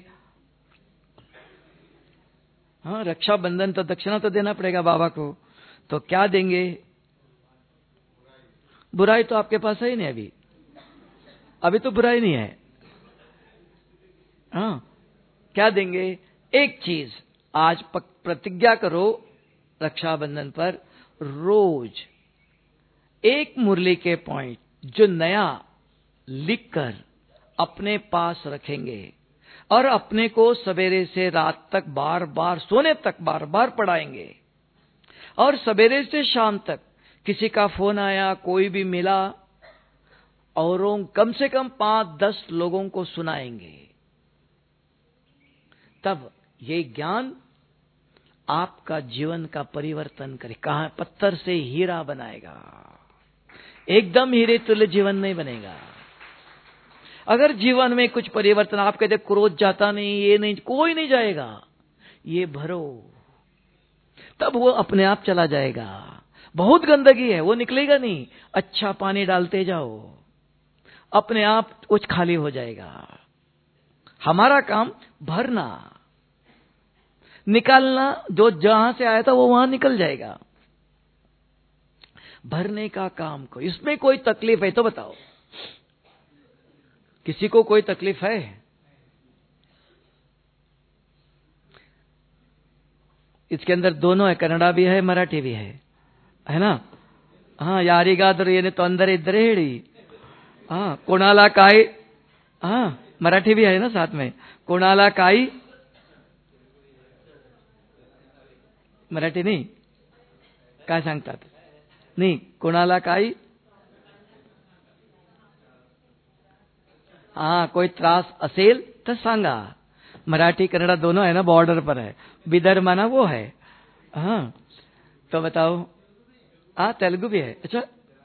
हाँ, रक्षाबंधन तो दक्षिणा तो देना पड़ेगा बाबा को। तो क्या देंगे? बुराई तो आपके पास है ही नहीं। अभी तो बुराई नहीं है। हाँ, क्या देंगे? एक चीज आज प्रतिज्ञा करो, रक्षाबंधन पर रोज एक मुरली के पॉइंट जो नया लिखकर अपने पास रखेंगे और अपने को सवेरे से रात तक बार बार, सोने तक बार बार पढ़ाएंगे। और सवेरे से शाम तक किसी का फोन आया, कोई भी मिला, औरों कम से कम 5-10 लोगों को सुनाएंगे। तब ये ज्ञान आपका जीवन का परिवर्तन करे। कहां? पत्थर से हीरा बनाएगा। एकदम हीरे तुल्य जीवन नहीं बनेगा। अगर जीवन में कुछ परिवर्तन, आप कहते क्रोध जाता नहीं, ये नहीं, कोई नहीं जाएगा, ये भरो, तब वो अपने आप चला जाएगा। बहुत गंदगी है, वो निकलेगा नहीं। अच्छा पानी डालते जाओ, अपने आप कुछ खाली हो जाएगा। हमारा काम भरना, निकालना, जो जहां से आया था वो वहां निकल जाएगा। भरने का काम को। इसमें कोई तकलीफ है तो बताओ? किसी को कोई तकलीफ है? इसके अंदर दोनों है, कन्नड़ा भी है, मराठी भी है ना? हाँ, यारिगाद्र येने तो अंदर इधर हेड़ी। हाँ, कोणाला काय, हाँ मराठी भी है ना साथ में। कोणाला काय, मराठी नाही काय सांगतात? नाही, कोणाला काय, हाँ कोई त्रास असेल तर सांगा। मराठी कन्नड़ा दोनों है ना, बॉर्डर पर है। विदर्भ माना वो है। हाँ, तो बताओ। हाँ, तेलुगु भी है। अच्छा,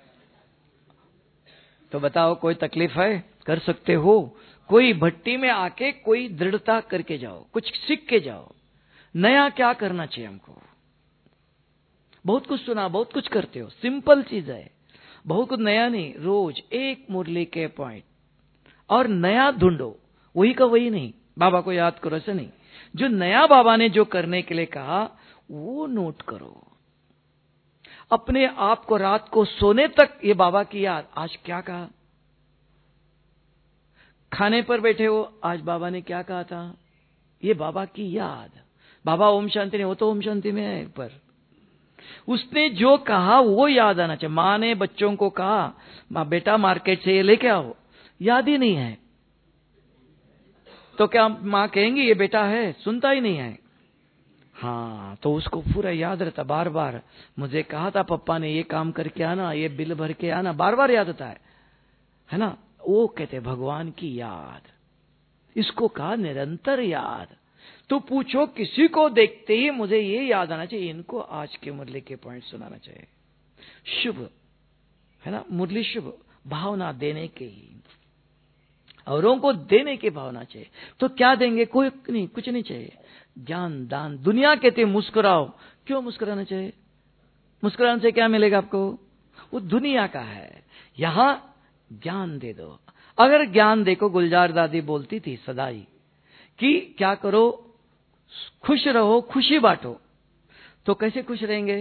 तो बताओ कोई तकलीफ है? कर सकते हो। कोई भट्टी में आके कोई दृढ़ता करके जाओ, कुछ सीख के जाओ। नया क्या करना चाहिए हमको? बहुत कुछ सुना, बहुत कुछ करते हो, सिंपल चीज है, बहुत कुछ नया नहीं। रोज एक मुरली के पॉइंट और नया ढूंढो, वही का वही नहीं। बाबा को याद करो, ऐसा नहीं। जो नया बाबा ने जो करने के लिए कहा वो नोट करो। अपने आप को रात को सोने तक ये बाबा की याद, आज क्या कहा, खाने पर बैठे हो, आज बाबा ने क्या कहा था, ये बाबा की याद। बाबा ओम शांति नहीं, वो तो ओम शांति में है, पर उसने जो कहा वो याद आना चाहिए। माँ ने बच्चों को कहा, माँ बेटा मार्केट से ये लेके आओ, याद ही नहीं है तो क्या माँ कहेंगी ये बेटा है? सुनता ही नहीं है। हाँ, तो उसको पूरा याद रहता, बार बार मुझे कहा था पापा ने ये काम करके आना, ये बिल भर के आना, बार बार याद आता है ना। वो कहते भगवान की याद, इसको कहा निरंतर याद। तो पूछो किसी को देखते ही मुझे ये याद आना चाहिए, इनको आज के मुरली के पॉइंट सुनाना चाहिए। शुभ है ना, मुरली शुभ भावना देने के ही, औरों को देने की भावना चाहिए। तो क्या देंगे? कोई नहीं, कुछ नहीं चाहिए, ज्ञान दान। दुनिया कहते मुस्कुराओ, क्यों मुस्कुराना चाहिए? मुस्कुराने से क्या मिलेगा आपको? वो दुनिया का है। यहां ज्ञान दे दो। अगर ज्ञान देखो, गुलजार दादी बोलती थी सदाई कि क्या करो, खुश रहो, खुशी बांटो। तो कैसे खुश रहेंगे?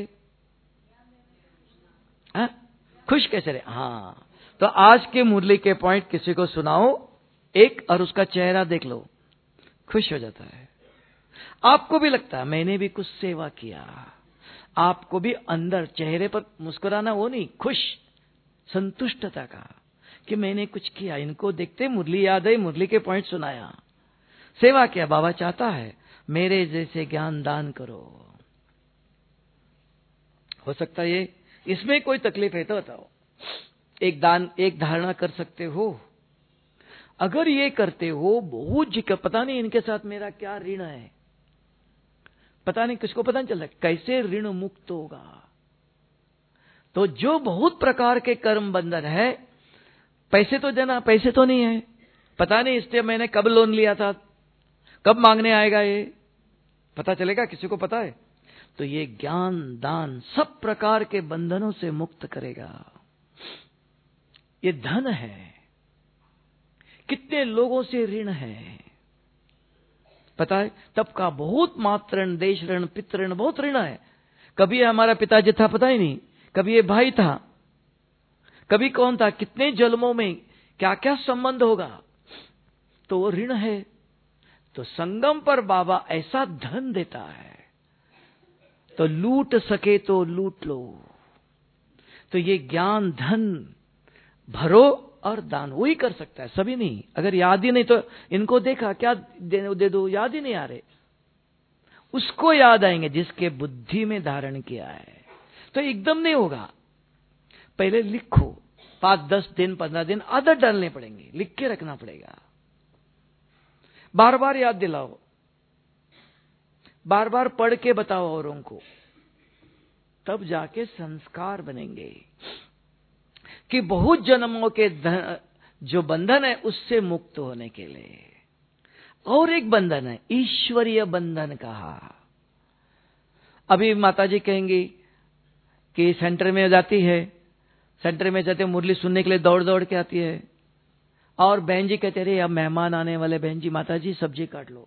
हा? खुश कैसे रहे? हाँ, तो आज के मुरली के पॉइंट किसी को सुनाओ एक, और उसका चेहरा देख लो, खुश हो जाता है। आपको भी लगता है मैंने भी कुछ सेवा किया, आपको भी अंदर चेहरे पर मुस्कुराना, वो नहीं, खुश संतुष्टता का कि मैंने कुछ किया। इनको देखते मुरली याद आई, मुरली के पॉइंट सुनाया, सेवा किया। बाबा चाहता है मेरे जैसे ज्ञान दान करो। हो सकता है ये, इसमें कोई तकलीफ है तो बताओ। एक दान, एक धारणा कर सकते हो। अगर ये करते हो, बहुत जिक्र, पता नहीं इनके साथ मेरा क्या ऋण है, पता नहीं, किसको पता नहीं चल रहा कैसे ऋण मुक्त होगा। तो जो बहुत प्रकार के कर्म बंधन है, पैसे तो देना, पैसे तो नहीं है, पता नहीं इसलिए मैंने कब लोन लिया था, कब मांगने आएगा, ये पता चलेगा? किसी को पता है? तो ये ज्ञान दान सब प्रकार के बंधनों से मुक्त करेगा। ये धन है, कितने लोगों से ऋण है पता है? तब का बहुत मात्र ऋण, देश ऋण, पितृ ऋण, बहुत ऋण है। कभी हमारा पिताजी था पता ही नहीं, कभी ये भाई था, कभी कौन था, कितने जन्मों में क्या क्या संबंध होगा, तो वो ऋण है। तो संगम पर बाबा ऐसा धन देता है, तो लूट सके तो लूट लो। तो ये ज्ञान धन भरो और दान वही कर सकता है, सभी नहीं। अगर याद ही नहीं तो इनको देखा, क्या दे दो, याद ही नहीं आ रहे। उसको याद आएंगे जिसके बुद्धि में धारण किया है। तो एकदम नहीं होगा, पहले लिखो, 5-10 दिन 15 दिन आदत डालने पड़ेंगे, लिख के रखना पड़ेगा, बार बार याद दिलाओ, बार बार पढ़ के बताओ औरों को, तब जाके संस्कार बनेंगे कि बहुत जन्मों के जो बंधन है उससे मुक्त होने के लिए। और एक बंधन है, ईश्वरीय बंधन कहा। अभी माताजी कहेंगी कि सेंटर में जाती है, सेंटर में जाते मुरली सुनने के लिए दौड़ दौड़ के आती है, और बहन जी कहते रहे अब मेहमान आने वाले, बहन जी माताजी सब्जी काट लो।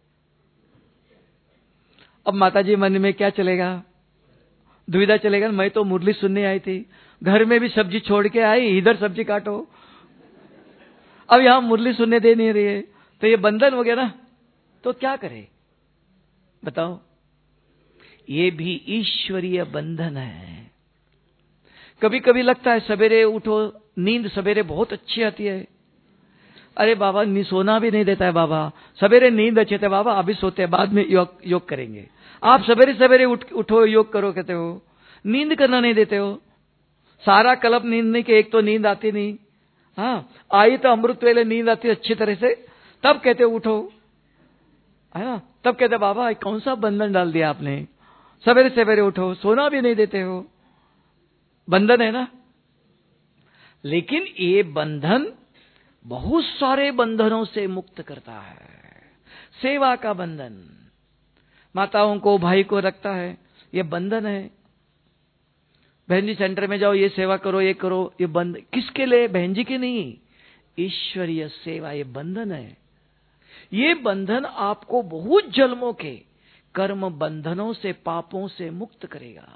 अब माताजी मन में क्या चलेगा? दुविधा चलेगा, मैं तो मुरली सुनने आई थी, घर में भी सब्जी छोड़ के आई, इधर सब्जी काटो, अब यहां मुरली सुनने दे नहीं रही है, तो ये बंधन हो गया ना। तो क्या करे बताओ? ये भी ईश्वरीय बंधन है। कभी कभी लगता है सवेरे उठो, नींद सवेरे बहुत अच्छी आती है, अरे बाबा सोना भी नहीं देता है बाबा, सवेरे नींद अच्छे थे बाबा, अभी सोते हैं, बाद में योग करेंगे। आप सवेरे सवेरे उठो योग करो कहते हो, नींद करना नहीं देते हो। सारा कल्प नींद नहीं कि एक तो नींद आती नहीं, हाँ आई तो अमृत वेले नींद आती अच्छी तरह से, तब कहते हो उठो, है ना? तब कहते बाबा कौन सा बंधन डाल दिया आपने, सवेरे सवेरे उठो, सोना भी नहीं देते हो, बंधन है ना। लेकिन ये बंधन बहुत सारे बंधनों से मुक्त करता है। सेवा का बंधन, माताओं को भाई को रखता है, ये बंधन है। बहन जी सेंटर में जाओ, ये सेवा करो, ये करो, ये बंद किसके लिए? बहन जी के नहीं, ईश्वरीय सेवा, ये बंधन है। ये बंधन आपको बहुत जन्मों के कर्म बंधनों से, पापों से मुक्त करेगा।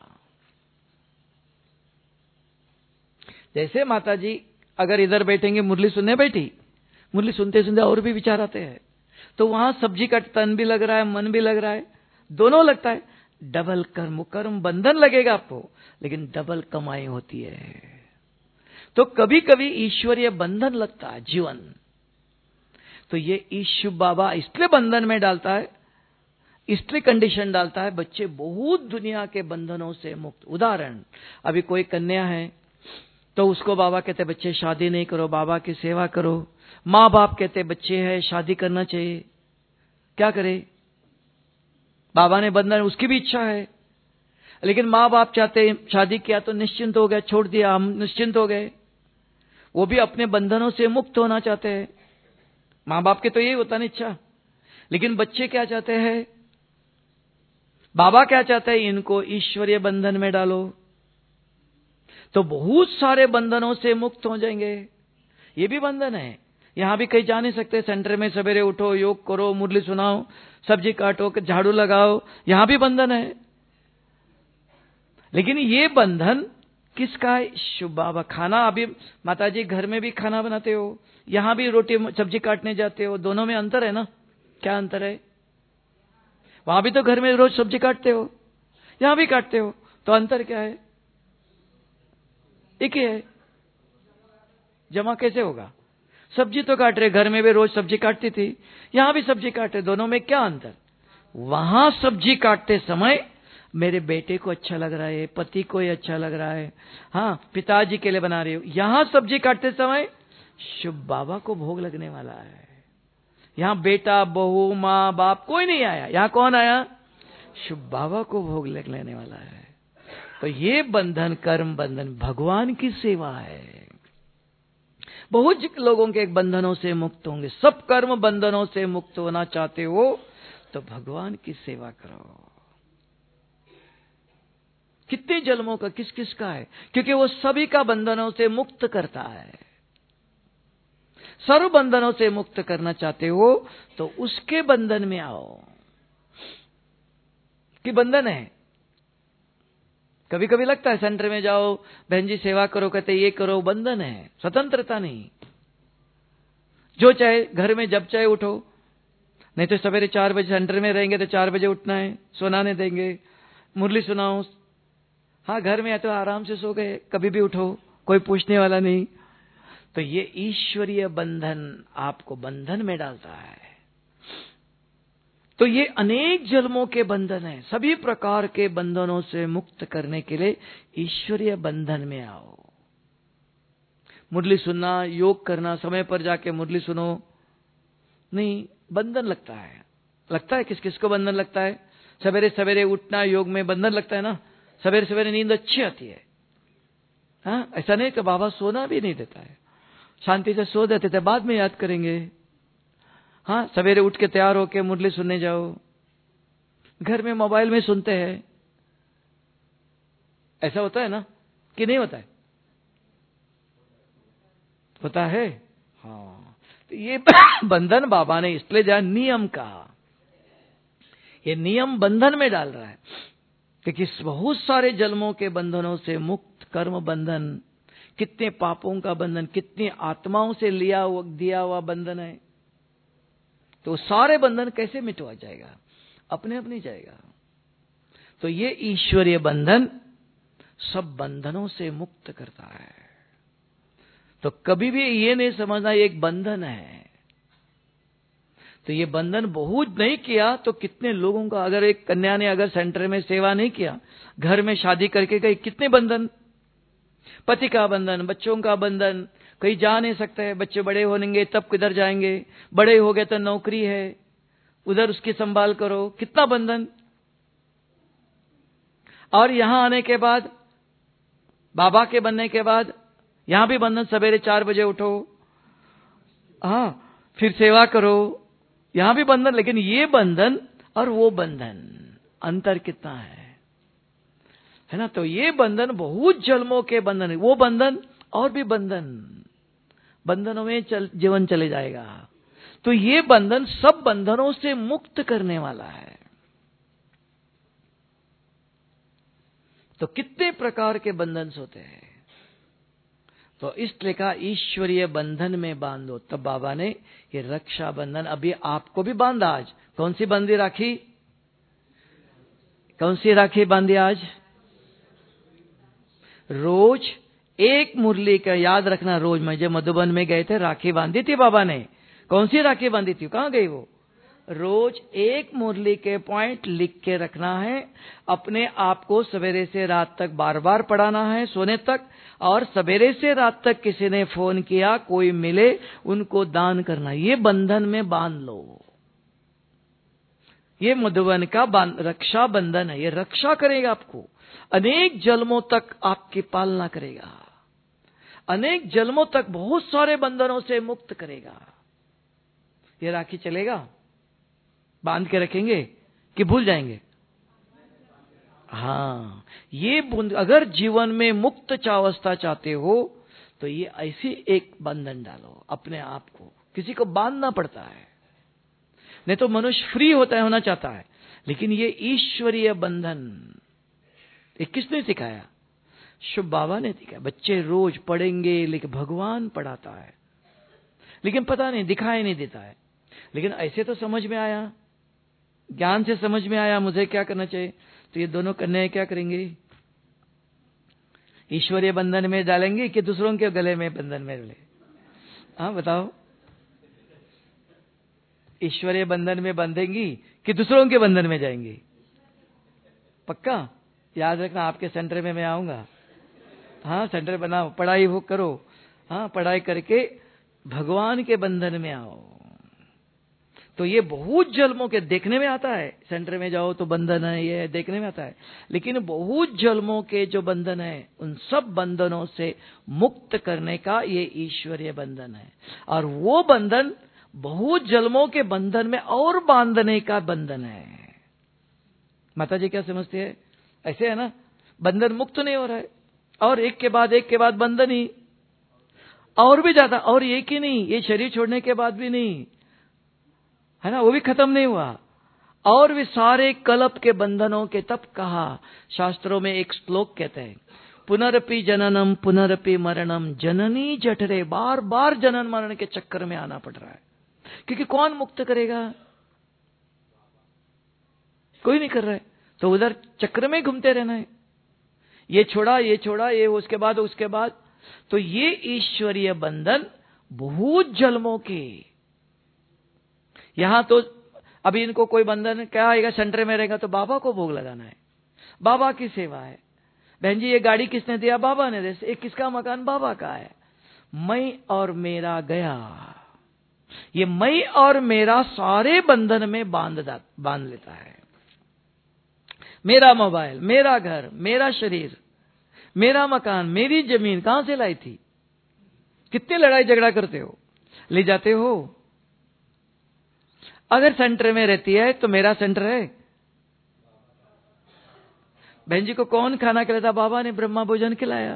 जैसे माता जी अगर इधर बैठेंगे, मुरली सुनने बैठी, मुरली सुनते सुनते और भी विचार आते हैं, तो वहां सब्जी का तन भी लग रहा है, मन भी लग रहा है, दोनों लगता है। डबल कर्म बंधन लगेगा आपको, लेकिन डबल कमाई होती है। तो कभी कभी ईश्वरीय बंधन लगता है जीवन, तो ये ईश्वर बाबा इसलिए बंधन में डालता है, इसलिए कंडीशन डालता है, बच्चे बहुत दुनिया के बंधनों से मुक्त। उदाहरण, अभी कोई कन्या है तो उसको बाबा कहते बच्चे शादी नहीं करो, बाबा की सेवा करो। माँ बाप कहते बच्चे है शादी करना चाहिए, क्या करे? बाबा ने बंधन, उसकी भी इच्छा है, लेकिन माँ बाप चाहते शादी किया तो निश्चिंत हो गया, छोड़ दिया, हम निश्चिंत हो गए। वो भी अपने बंधनों से मुक्त होना चाहते हैं। माँ बाप के तो यही होता ना इच्छा, लेकिन बच्चे क्या चाहते हैं? बाबा क्या चाहते हैं? इनको ईश्वरीय बंधन में डालो तो बहुत सारे बंधनों से मुक्त हो जाएंगे। ये भी बंधन है। यहां भी कहीं जा नहीं सकते, सेंटर में सवेरे उठो, योग करो, मुरली सुनाओ, सब्जी काटो, झाड़ू लगाओ, यहां भी बंधन है। लेकिन ये बंधन किसका है? शुभ बाबा। खाना, अभी माताजी घर में भी खाना बनाते हो, यहां भी रोटी सब्जी काटने जाते हो, दोनों में अंतर है ना? क्या अंतर है? वहां भी तो घर में रोज सब्जी काटते हो, यहां भी काटते हो, तो अंतर क्या है? एक ही है। जमा कैसे होगा? सब्जी तो काट रहे, घर में भी रोज सब्जी काटती थी, यहां भी सब्जी काट रहे, दोनों में क्या अंतर? वहां सब्जी काटते समय मेरे बेटे को अच्छा लग रहा है, पति को ही अच्छा लग रहा है, हाँ पिताजी के लिए बना रही हो। यहां सब्जी काटते समय शुभ बाबा को भोग लगने वाला है। यहां बेटा, बहू, माँ बाप कोई नहीं आया, यहां कौन आया? शुभ बाबा को भोग लग लेने वाला है। तो ये बंधन, कर्म बंधन भगवान की सेवा है। बहुत लोगों के बंधनों से मुक्त होंगे। सब कर्म बंधनों से मुक्त होना चाहते हो तो भगवान की सेवा करो। कितने जन्मों का, किस किस का है? क्योंकि वो सभी का बंधनों से मुक्त करता है। सर्व बंधनों से मुक्त करना चाहते हो तो उसके बंधन में आओ। कि बंधन है। कभी कभी लगता है सेंटर में जाओ, बहन जी सेवा करो, कहते ये करो, बंधन है, स्वतंत्रता नहीं। जो चाहे घर में जब चाहे उठो, नहीं तो सवेरे 4 बजे सेंटर में रहेंगे तो 4 बजे उठना है, सोना नहीं देंगे, मुरली सुनाओ। हाँ घर में है तो आराम से सो गए, कभी भी उठो, कोई पूछने वाला नहीं। तो ये ईश्वरीय बंधन आपको बंधन में डालता है। तो ये अनेक जन्मों के बंधन है। सभी प्रकार के बंधनों से मुक्त करने के लिए ईश्वरीय बंधन में आओ। मुरली सुनना, योग करना, समय पर जाके मुरली सुनो, नहीं बंधन लगता है। लगता है किस किस को बंधन लगता है? सवेरे सवेरे उठना, योग में बंधन लगता है ना। सवेरे सवेरे नींद अच्छी आती है, हाँ ऐसा नहीं कि बाबा सोना भी नहीं देता है, शांति से सो देते थे, बाद में याद करेंगे। हाँ सवेरे उठ के तैयार होके मुरली सुनने जाओ। घर में मोबाइल में सुनते हैं, ऐसा होता है ना कि नहीं होता है? होता है। हाँ तो ये बंधन बाबा ने इसलिए जहां नियम कहा, ये नियम बंधन में डाल रहा है क्योंकि बहुत सारे जन्मों के बंधनों से मुक्त, कर्म बंधन, कितने पापों का बंधन, कितनी आत्माओं से दिया हुआ बंधन है। तो सारे बंधन कैसे मिटवा जाएगा? अपने आप नहीं जाएगा। तो ये ईश्वरीय बंधन सब बंधनों से मुक्त करता है। तो कभी भी ये नहीं समझना ये एक बंधन है। तो ये बंधन बहुत नहीं किया तो कितने लोगों का, अगर एक कन्या ने अगर सेंटर में सेवा नहीं किया, घर में शादी करके गई, कितने बंधन, पति का बंधन, बच्चों का बंधन, कहीं जा नहीं सकते हैं, बच्चे बड़े होंगे तब किधर जाएंगे, बड़े हो गए तो नौकरी है, उधर उसकी संभाल करो, कितना बंधन। और यहां आने के बाद, बाबा के बनने के बाद यहां भी बंधन, सवेरे 4 बजे उठो, हाँ फिर सेवा करो, यहां भी बंधन। लेकिन ये बंधन और वो बंधन अंतर कितना है ना? तो ये बंधन बहुत जन्मों के बंधन है, वो बंधन और भी बंधन, बंधनों में जीवन चले जाएगा। तो ये बंधन सब बंधनों से मुक्त करने वाला है। तो कितने प्रकार के बंधन होते हैं? तो इसलिए कहा ईश्वरीय बंधन में बांधो। तब बाबा ने ये रक्षा बंधन अभी आपको भी बांधा। आज कौन सी बंदी राखी? कौन सी राखी बांधी आज? रोज एक मुरली का याद रखना। रोज मैं जब मधुबन में गए थे राखी बांधी थी बाबा ने। कौन सी राखी बांधी थी? कहां गई वो? रोज एक मुरली के पॉइंट लिख के रखना है। अपने आप को सवेरे से रात तक बार बार पढ़ाना है सोने तक। और सवेरे से रात तक किसी ने फोन किया, कोई मिले, उनको दान करना। ये बंधन में बांध लो। ये मधुबन का रक्षा बंधन है। ये रक्षा करेगा आपको, अनेक जन्मों तक आपकी पालना करेगा, अनेक जन्मों तक बहुत सारे बंधनों से मुक्त करेगा। ये राखी चलेगा? बांध के रखेंगे कि भूल जाएंगे? हाँ, ये अगर जीवन में मुक्त अवस्था चाहते हो तो ये ऐसी एक बंधन डालो अपने आप को। किसी को बांधना पड़ता है, नहीं तो मनुष्य फ्री होना चाहता है। लेकिन ये ईश्वरीय बंधन ये किसने सिखाया? शुभ बाबा ने सिखाया। बच्चे रोज पढ़ेंगे, लेकिन भगवान पढ़ाता है, लेकिन पता नहीं, दिखाई नहीं देता है। लेकिन ऐसे तो समझ में आया, ज्ञान से समझ में आया मुझे क्या करना चाहिए। तो ये दोनों कन्याएं क्या करेंगे? ईश्वरीय बंधन में डालेंगे कि दूसरों के गले में बंधन में डाले? हाँ बताओ, ईश्वरीय बंधन में बंधेंगी कि दूसरों के बंधन में जाएंगी? पक्का याद रखना, आपके सेंटर में मैं आऊंगा। हाँ, सेंटर बनाओ, पढ़ाई वो करो। हाँ, पढ़ाई करके भगवान के बंधन में आओ। तो ये बहुत जन्मों के देखने में आता है। सेंटर में जाओ तो बंधन है, ये देखने में आता है। लेकिन बहुत जन्मों के जो बंधन है, उन सब बंधनों से मुक्त करने का ये ईश्वरीय बंधन है। और वो बंधन बहुत जन्मों के बंधन में और बांधने का बंधन है। माता जी क्या समझते हैं? ऐसे है ना, बंधन मुक्त नहीं हो रहा है, और एक के बाद बंधन ही, और भी ज्यादा, और एक ही नहीं, ये शरीर छोड़ने के बाद भी नहीं है ना, वो भी खत्म नहीं हुआ। और वे सारे कल्प के बंधनों के, तब कहा शास्त्रों में एक श्लोक कहते हैं, पुनरपि जननम पुनरपि मरणम जननी जठरे। बार बार जनन मरण के चक्कर में आना पड़ रहा है। क्योंकि कौन मुक्त करेगा? कोई नहीं कर रहा है। तो उधर चक्र में घूमते रहना है, ये छोड़ा, ये छोड़ा, ये उसके बाद। तो ये ईश्वरीय बंधन बहुत जन्मों के। यहां तो अभी इनको कोई बंधन क्या आएगा? सेंटर में रहेगा तो बाबा को भोग लगाना है, बाबा की सेवा है। बहन जी, ये गाड़ी किसने दिया? बाबा ने दिया। ये किसका मकान? बाबा का है। मैं और मेरा गया, ये मैं और मेरा सारे बंधन में बांध लेता है। मेरा मोबाइल, मेरा घर, मेरा शरीर, मेरा मकान, मेरी जमीन कहां से लाई थी? कितने लड़ाई झगड़ा करते हो, ले जाते हो। अगर सेंटर में रहती है तो मेरा सेंटर है। बहन जी को कौन खाना खिलाता? बाबा ने ब्रह्मा भोजन खिलाया।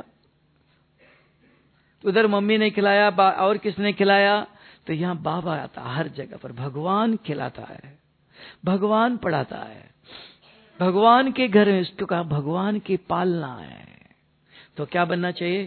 उधर मम्मी ने खिलाया, और किसने खिलाया? तो यहां बाबा आता, हर जगह पर भगवान खिलाता है, भगवान पढ़ाता है। भगवान के घर में, इसको कहा भगवान की पालना है। तो क्या बनना चाहिए?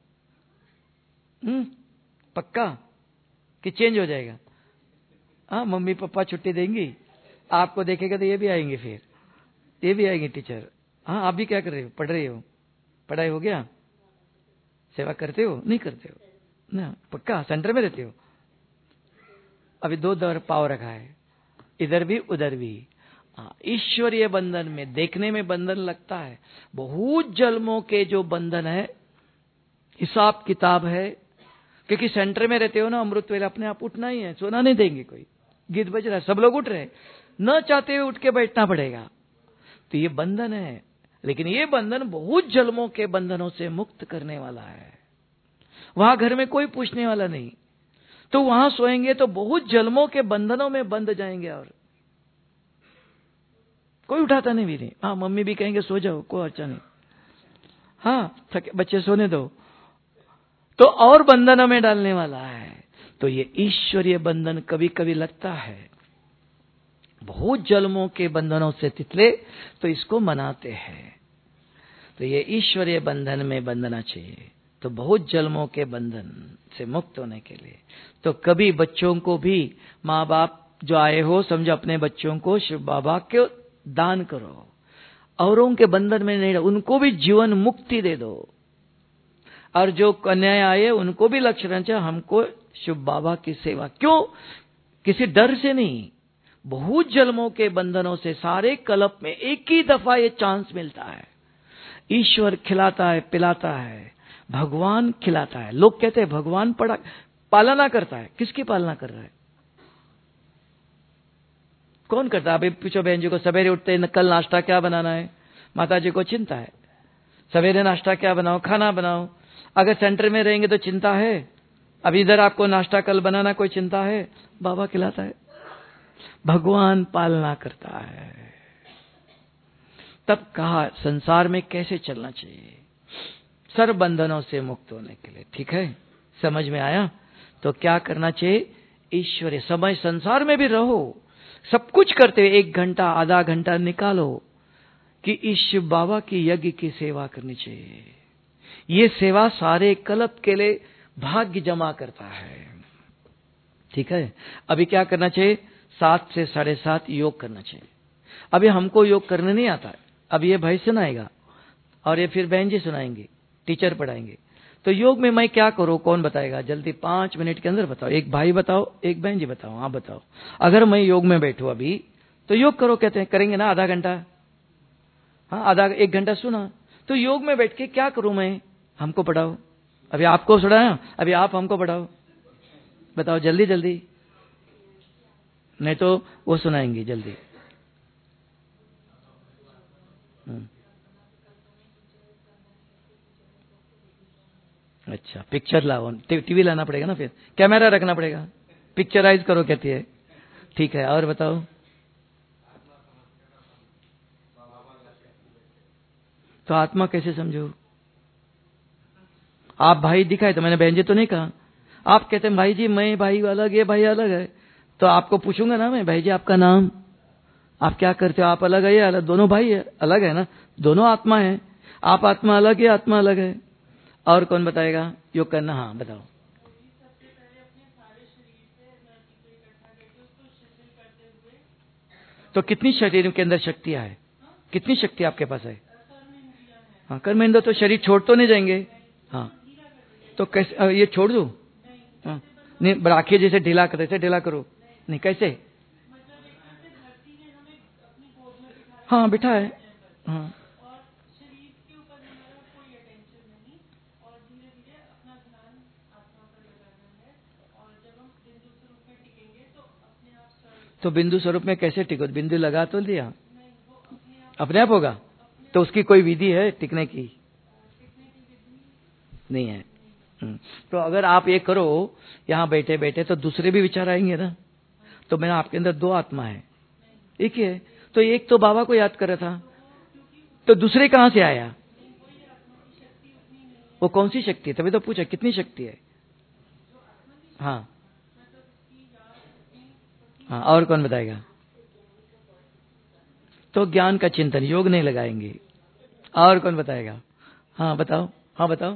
पक्का कि चेंज हो जाएगा? हाँ, मम्मी पापा छुट्टी देंगी, आपको देखेगा तो ये भी आएंगे, फिर ये भी आएंगे टीचर। हाँ, आप भी क्या कर रहे हो? पढ़ रहे हो? पढ़ाई हो गया? सेवा करते हो? नहीं करते हो ना? पक्का सेंटर में रहते हो? अभी 2 दर पाव रखा है, इधर भी उधर भी। ईश्वरीय बंधन में देखने में बंधन लगता है। बहुत जन्मों के जो बंधन है, हिसाब किताब है। क्योंकि सेंटर में रहते हो ना, अमृत वेला अपने आप उठना ही है, सोना नहीं देंगे। कोई गीत बज रहा है, सब लोग उठ रहे हैं, न चाहते हुए उठ के बैठना पड़ेगा। तो ये बंधन है, लेकिन ये बंधन बहुत जन्मों के बंधनों से मुक्त करने वाला है। वहां घर में कोई पूछने वाला नहीं, तो वहां सोएंगे तो बहुत जन्मों के बंधनों में बंध जाएंगे, और कोई उठाता नहीं भी नहीं। हाँ, मम्मी भी कहेंगे सो जाओ, कोई अच्छा नहीं। हाँ, बच्चे सोने दो, तो और बंधनों में डालने वाला है। तो ये ईश्वरीय बंधन कभी कभी लगता है, बहुत जन्मों के बंधनों से तितले तो इसको मनाते हैं। तो ये ईश्वरीय बंधन में बंधना चाहिए। तो बहुत जन्मों के बंधन से मुक्त होने के लिए तो कभी बच्चों को भी माँ बाप जो आए हो समझो अपने बच्चों को शिव बाबा के दान करो, औरों के बंधन में नहीं रहो, उनको भी जीवन मुक्ति दे दो। और जो कन्याएं आए उनको भी लक्ष्य रहना चाहिए हमको शिव बाबा की सेवा, क्यों? किसी डर से नहीं, बहुत जन्मों के बंधनों से सारे कल्प में एक ही दफा ये चांस मिलता है। ईश्वर खिलाता है पिलाता है, भगवान खिलाता है। लोग कहते हैं भगवान पालना करता है, किसकी पालना कर रहा है? कौन करता है? अभी पूछो बहन जी को, सवेरे उठते हैं कल नाश्ता क्या बनाना है, माता जी को चिंता है, सवेरे नाश्ता क्या बनाओ, खाना बनाओ। अगर सेंटर में रहेंगे तो चिंता है, अब इधर आपको नाश्ता कल बनाना कोई चिंता है? बाबा खिलाता है, भगवान पालना करता है। तब कहा संसार में कैसे चलना चाहिए सर्व बंधनों से मुक्त होने के लिए। ठीक है, समझ में आया? तो क्या करना चाहिए? ईश्वरीय समय संसार में भी रहो, सब कुछ करते हुए 1 घंटा आधा घंटा निकालो कि इस शिव बाबा की यज्ञ की सेवा करनी चाहिए। ये सेवा सारे कल्प के लिए भाग्य जमा करता है। ठीक है, अभी क्या करना चाहिए? 7 से 7:30 योग करना चाहिए। अभी हमको योग करने नहीं आता है, अब ये भाई सुनाएगा और ये फिर बहन जी सुनाएंगे, टीचर पढ़ाएंगे। तो योग में मैं क्या करूं, कौन बताएगा? जल्दी 5 मिनट के अंदर बताओ। एक भाई बताओ, एक बहन जी बताओ। हाँ बताओ। अगर मैं योग में बैठूं अभी तो योग करो, कहते हैं करेंगे ना आधा घंटा। हाँ, आधा 1 घंटा सुना तो योग में बैठ के क्या करूं मैं? हमको पढ़ाओ। अभी आपको सुनाया, अभी आप हमको पढ़ाओ। बताओ जल्दी जल्दी, नहीं तो वो सुनाएंगे जल्दी। अच्छा, पिक्चर लाओ, टीवी लाना पड़ेगा ना, फिर कैमरा रखना पड़ेगा, पिक्चराइज करो कहती है। ठीक है, और बताओ। तो आत्मा कैसे समझो? आप भाई दिखाए तो मैंने बहन जी तो नहीं कहा। आप कहते हैं भाई जी मैं भाई अलग, ये भाई अलग है, तो आपको पूछूंगा ना मैं, भाई जी आपका नाम, आप क्या करते हो? आप अलग है, ये अलग, दोनों भाई है, अलग है ना, दोनों आत्मा है। आप आत्मा अलग है, आत्मा अलग है। और कौन बताएगा योग करना? हाँ बताओ। तो कितनी शरीर के अंदर शक्तियां है? कितनी शक्ति आपके पास है? हाँ, कर्म इंद्र तो शरीर छोड़ तो नहीं जाएंगे। हाँ, तो कैसे ये छोड़ दो? हाँ, नहीं, राखिए जैसे ढीला करते ऐसे ढीला करो। नहीं, कैसे? हाँ बिठा है। हाँ, तो बिंदु स्वरूप में कैसे टिको? बिंदु लगा तो दिया, अपने आप होगा? तो उसकी कोई विधि है टिकने की? नहीं है। तो अगर आप ये करो यहाँ बैठे बैठे तो दूसरे भी विचार आएंगे ना। तो मैंने आपके अंदर 2 आत्मा है, एक ही है। तो एक तो बाबा को याद कर रहा था, तो दूसरे कहां से आया? वो कौन सी शक्ति है? तभी तो पूछा कितनी शक्ति है। हाँ हाँ, और कौन बताएगा? तो ज्ञान का चिंतन, योग नहीं लगाएंगे। और कौन बताएगा? हाँ बताओ। हाँ बताओ।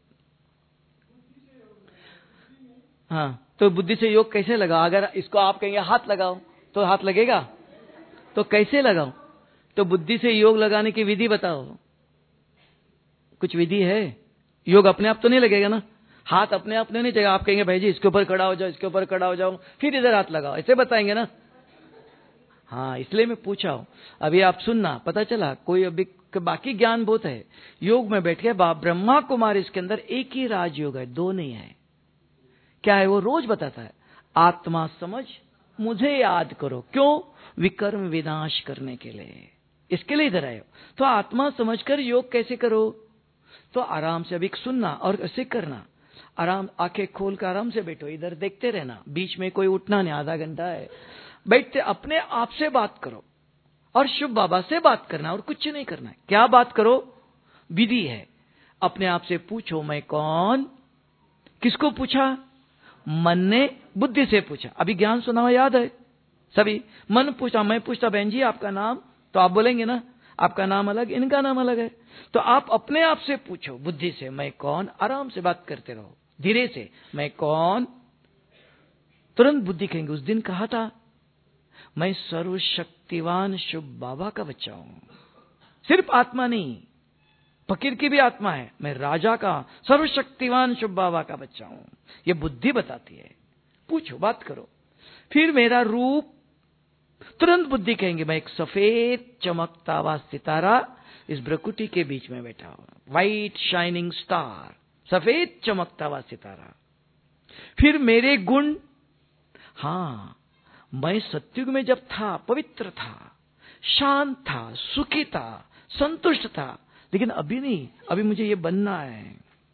हाँ, तो बुद्धि से योग कैसे लगा? अगर इसको आप कहेंगे हाथ लगाओ तो हाथ लगेगा? तो कैसे लगाओ? तो बुद्धि से योग लगाने की विधि बताओ, कुछ विधि है? योग अपने आप तो नहीं लगेगा ना, हाथ अपने आप नहीं जाएगा। आप कहेंगे भाई जी इसके ऊपर खड़ा हो जाओ, इसके ऊपर खड़ा हो जाओ, फिर इधर हाथ लगाओ, ऐसे बताएंगे ना। हाँ, इसलिए मैं पूछा हूं। अभी आप सुनना, पता चला कोई अभी बाकी ज्ञान बहुत है। योग में बैठ के ब्रह्मा कुमार इसके अंदर एक ही राजयोग है, 2 नहीं है। क्या है? वो रोज बताता है आत्मा समझ मुझे याद करो। क्यों? विकर्म विनाश करने के लिए, इसके लिए इधर आए। तो आत्मा समझकर योग कैसे करो? तो आराम से अभी सुनना और ऐसे करना। आराम, आंखें खोलकर आराम से बैठो, इधर देखते रहना, बीच में कोई उठना नहीं, आधा घंटा है। बैठते अपने आप से बात करो और शिव बाबा से बात करना और कुछ नहीं करना है। क्या बात करो? विधि है। अपने आप से पूछो मैं कौन? किसको पूछा? मन ने बुद्धि से पूछा। अभी ज्ञान सुना हुआ याद है सभी? मन पूछा, मैं पूछता बहन जी आपका नाम, तो आप बोलेंगे ना आपका नाम अलग, इनका नाम अलग है। तो आप अपने आप से पूछो बुद्धि से, मैं कौन? आराम से बात करते रहो, धीरे से, मैं कौन? तुरंत बुद्धि कहेंगे उस दिन कहा था मैं सर्वशक्तिवान शुभ बाबा का बच्चा हूं। सिर्फ आत्मा नहीं, फकीर की भी आत्मा है, मैं राजा का सर्वशक्तिवान शुभ बाबा का बच्चा हूं। ये बुद्धि बताती है। पूछो, बात करो। फिर मेरा रूप, तुरंत बुद्धि कहेंगे मैं एक सफेद चमकता हुआ सितारा इस भ्रकुटी के बीच में बैठा हुआ, व्हाइट शाइनिंग स्टार, सफेद चमकता हुआ सितारा। फिर मेरे गुण, हां, मैं सत्युग में जब था पवित्र था, शांत था, सुखी था, संतुष्ट था, लेकिन अभी नहीं, अभी मुझे ये बनना है।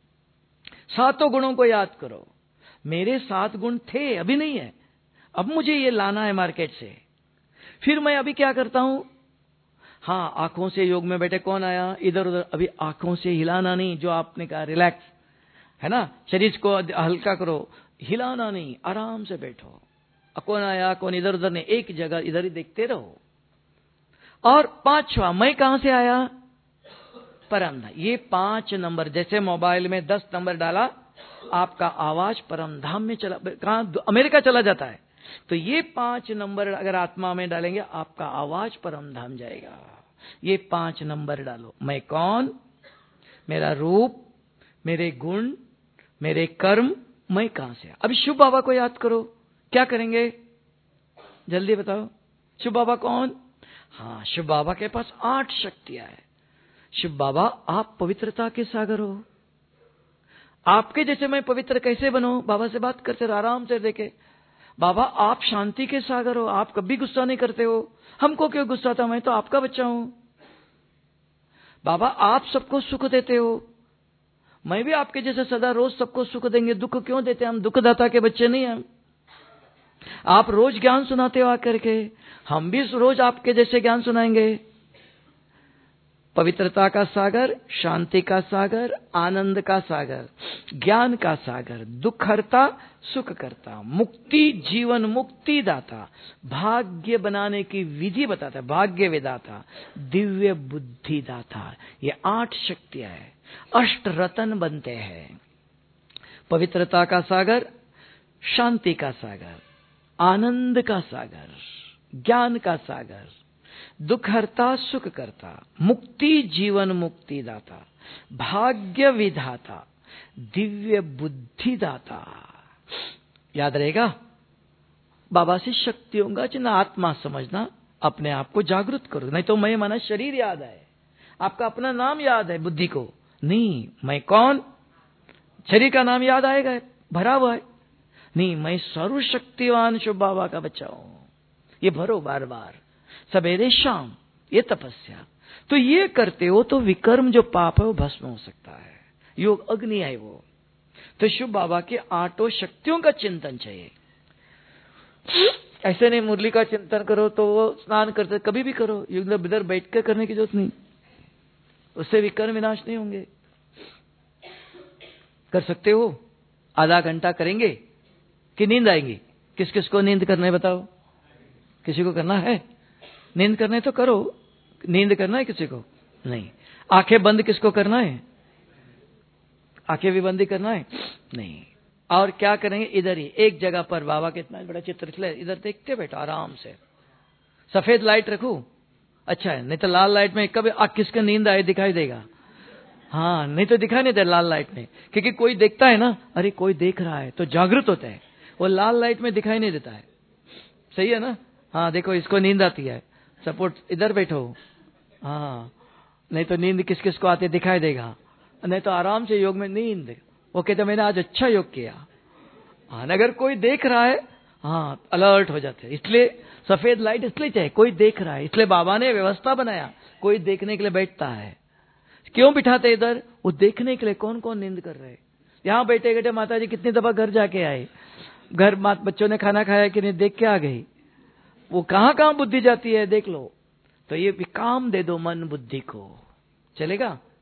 सातों गुणों को याद करो। मेरे 7 गुण थे, अभी नहीं है, अब मुझे ये लाना है मार्केट से। फिर मैं अभी क्या करता हूं? हां, आंखों से योग में बैठे, कौन आया इधर उधर, अभी आंखों से हिलाना नहीं, जो आपने कहा रिलैक्स है ना, शरीर को हल्का करो, हिलाना नहीं, आराम से बैठो। कौन आया, कौन इधर उधर नहीं, एक जगह इधर ही देखते रहो। और 5वां, मैं कहां से आया? परमधाम। ये 5 नंबर, जैसे मोबाइल में 10 नंबर डाला, आपका आवाज परमधाम में चला, कहां? अमेरिका चला जाता है। तो ये 5 नंबर अगर आत्मा में डालेंगे, आपका आवाज परमधाम जाएगा। ये 5 नंबर डालो। मैं कौन? मेरा रूप, मेरे गुण, मेरे कर्म, मैं कहां से? अभी शिव बाबा को याद करो, क्या करेंगे? जल्दी बताओ। शिव बाबा कौन? हां, शिव बाबा के पास 8 शक्तियां है। शिव बाबा, आप पवित्रता के सागर हो। आपके जैसे मैं पवित्र कैसे बनूं? बाबा से बात करते रहो, आराम से देखे। बाबा, आप शांति के सागर हो, आप कभी गुस्सा नहीं करते हो, हमको क्यों गुस्सा था? मैं तो आपका बच्चा हूं। बाबा, आप सबको सुख देते हो, मैं भी आपके जैसे सदा रोज सबको सुख देंगे, दुख क्यों देते? हम दुखदाता के बच्चे नहीं हैं। आप रोज ज्ञान सुनाते हो आकर के, हम भी रोज आपके जैसे ज्ञान सुनाएंगे। पवित्रता का सागर, शांति का सागर, आनंद का सागर, ज्ञान का सागर, दुख हरता, सुख करता, मुक्ति, जीवन मुक्ति दाता, भाग्य बनाने की विधि बताता है, भाग्य विदाता, दिव्य बुद्धि दाता। ये 8 शक्तियां हैं, 8 रतन बनते हैं। पवित्रता का सागर, शांति का सागर, आनंद का सागर, ज्ञान का सागर, दुख हरता, सुख करता, मुक्ति, जीवन मुक्ति दाता, भाग्य विधाता, दिव्य बुद्धि दाता। याद रहेगा? बाबा से शक्तियों का चिन्ह, आत्मा समझना, अपने आप को जागृत करो। नहीं तो मैं माना शरीर याद है, आपका अपना नाम याद है बुद्धि को नहीं। मैं कौन? शरीर का नाम याद आएगा, भरा हुआ है नहीं। मैं सर्वशक्तिवान शिव बाबा का बच्चा हूं, ये भरो बार बार, सवेरे शाम, ये तपस्या। तो ये करते हो तो विकर्म जो पाप है वो भस्म हो सकता है। योग अग्नि है वो। तो शिव बाबा के 8 शक्तियों का चिंतन चाहिए। ऐसे नहीं मुरली का चिंतन करो तो वो स्नान करते कभी भी करो, इधर बैठ कर करने की जरूरत नहीं, उससे विकर्म विनाश नहीं होंगे। कर सकते हो, आधा घंटा करेंगे कि नींद आएंगी? किस किस को नींद करना है बताओ? किसी को करना है? नींद करना है तो करो। नींद करना है किसी को? नहीं। आंखें बंद किसको करना है? आंखें भी बंद ही करना है? नहीं। और क्या करेंगे? इधर ही एक जगह पर बाबा के इतना बड़ा चित्र खिला, इधर देखते बैठो आराम से। सफेद लाइट रखूं? अच्छा है, नहीं तो लाल लाइट में कभी किसका नींद आए दिखाई देगा। हाँ, नहीं तो दिखाई नहीं दे लाल लाइट में, क्योंकि कोई देखता है ना, अरे कोई देख रहा है तो जागृत होता है। वो लाल लाइट में दिखाई नहीं देता है। सही है ना? हाँ, देखो इसको नींद आती है, सपोर्ट इधर बैठो। हाँ, नहीं तो नींद किस किस को आती है दिखाई देगा। नहीं तो आराम से योग में नींद, वो कहते मैंने आज अच्छा योग किया। हाँ, अगर कोई देख रहा है, हाँ अलर्ट हो जाते हैं। इसलिए सफेद लाइट इसलिए चाहिए, कोई देख रहा है, इसलिए बाबा ने व्यवस्था बनाया, कोई देखने के लिए बैठता है। क्यों बिठाते इधर? वो देखने के लिए कौन कौन नींद कर रहे हैं। यहां बैठे बैठे माता जी कितनी दफा घर जाके आए, घर बच्चों ने खाना खाया कि नहीं देख के आ गई। वो कहां कहां बुद्धि जाती है देख लो। तो ये विकाम दे दो मन बुद्धि को, चलेगा?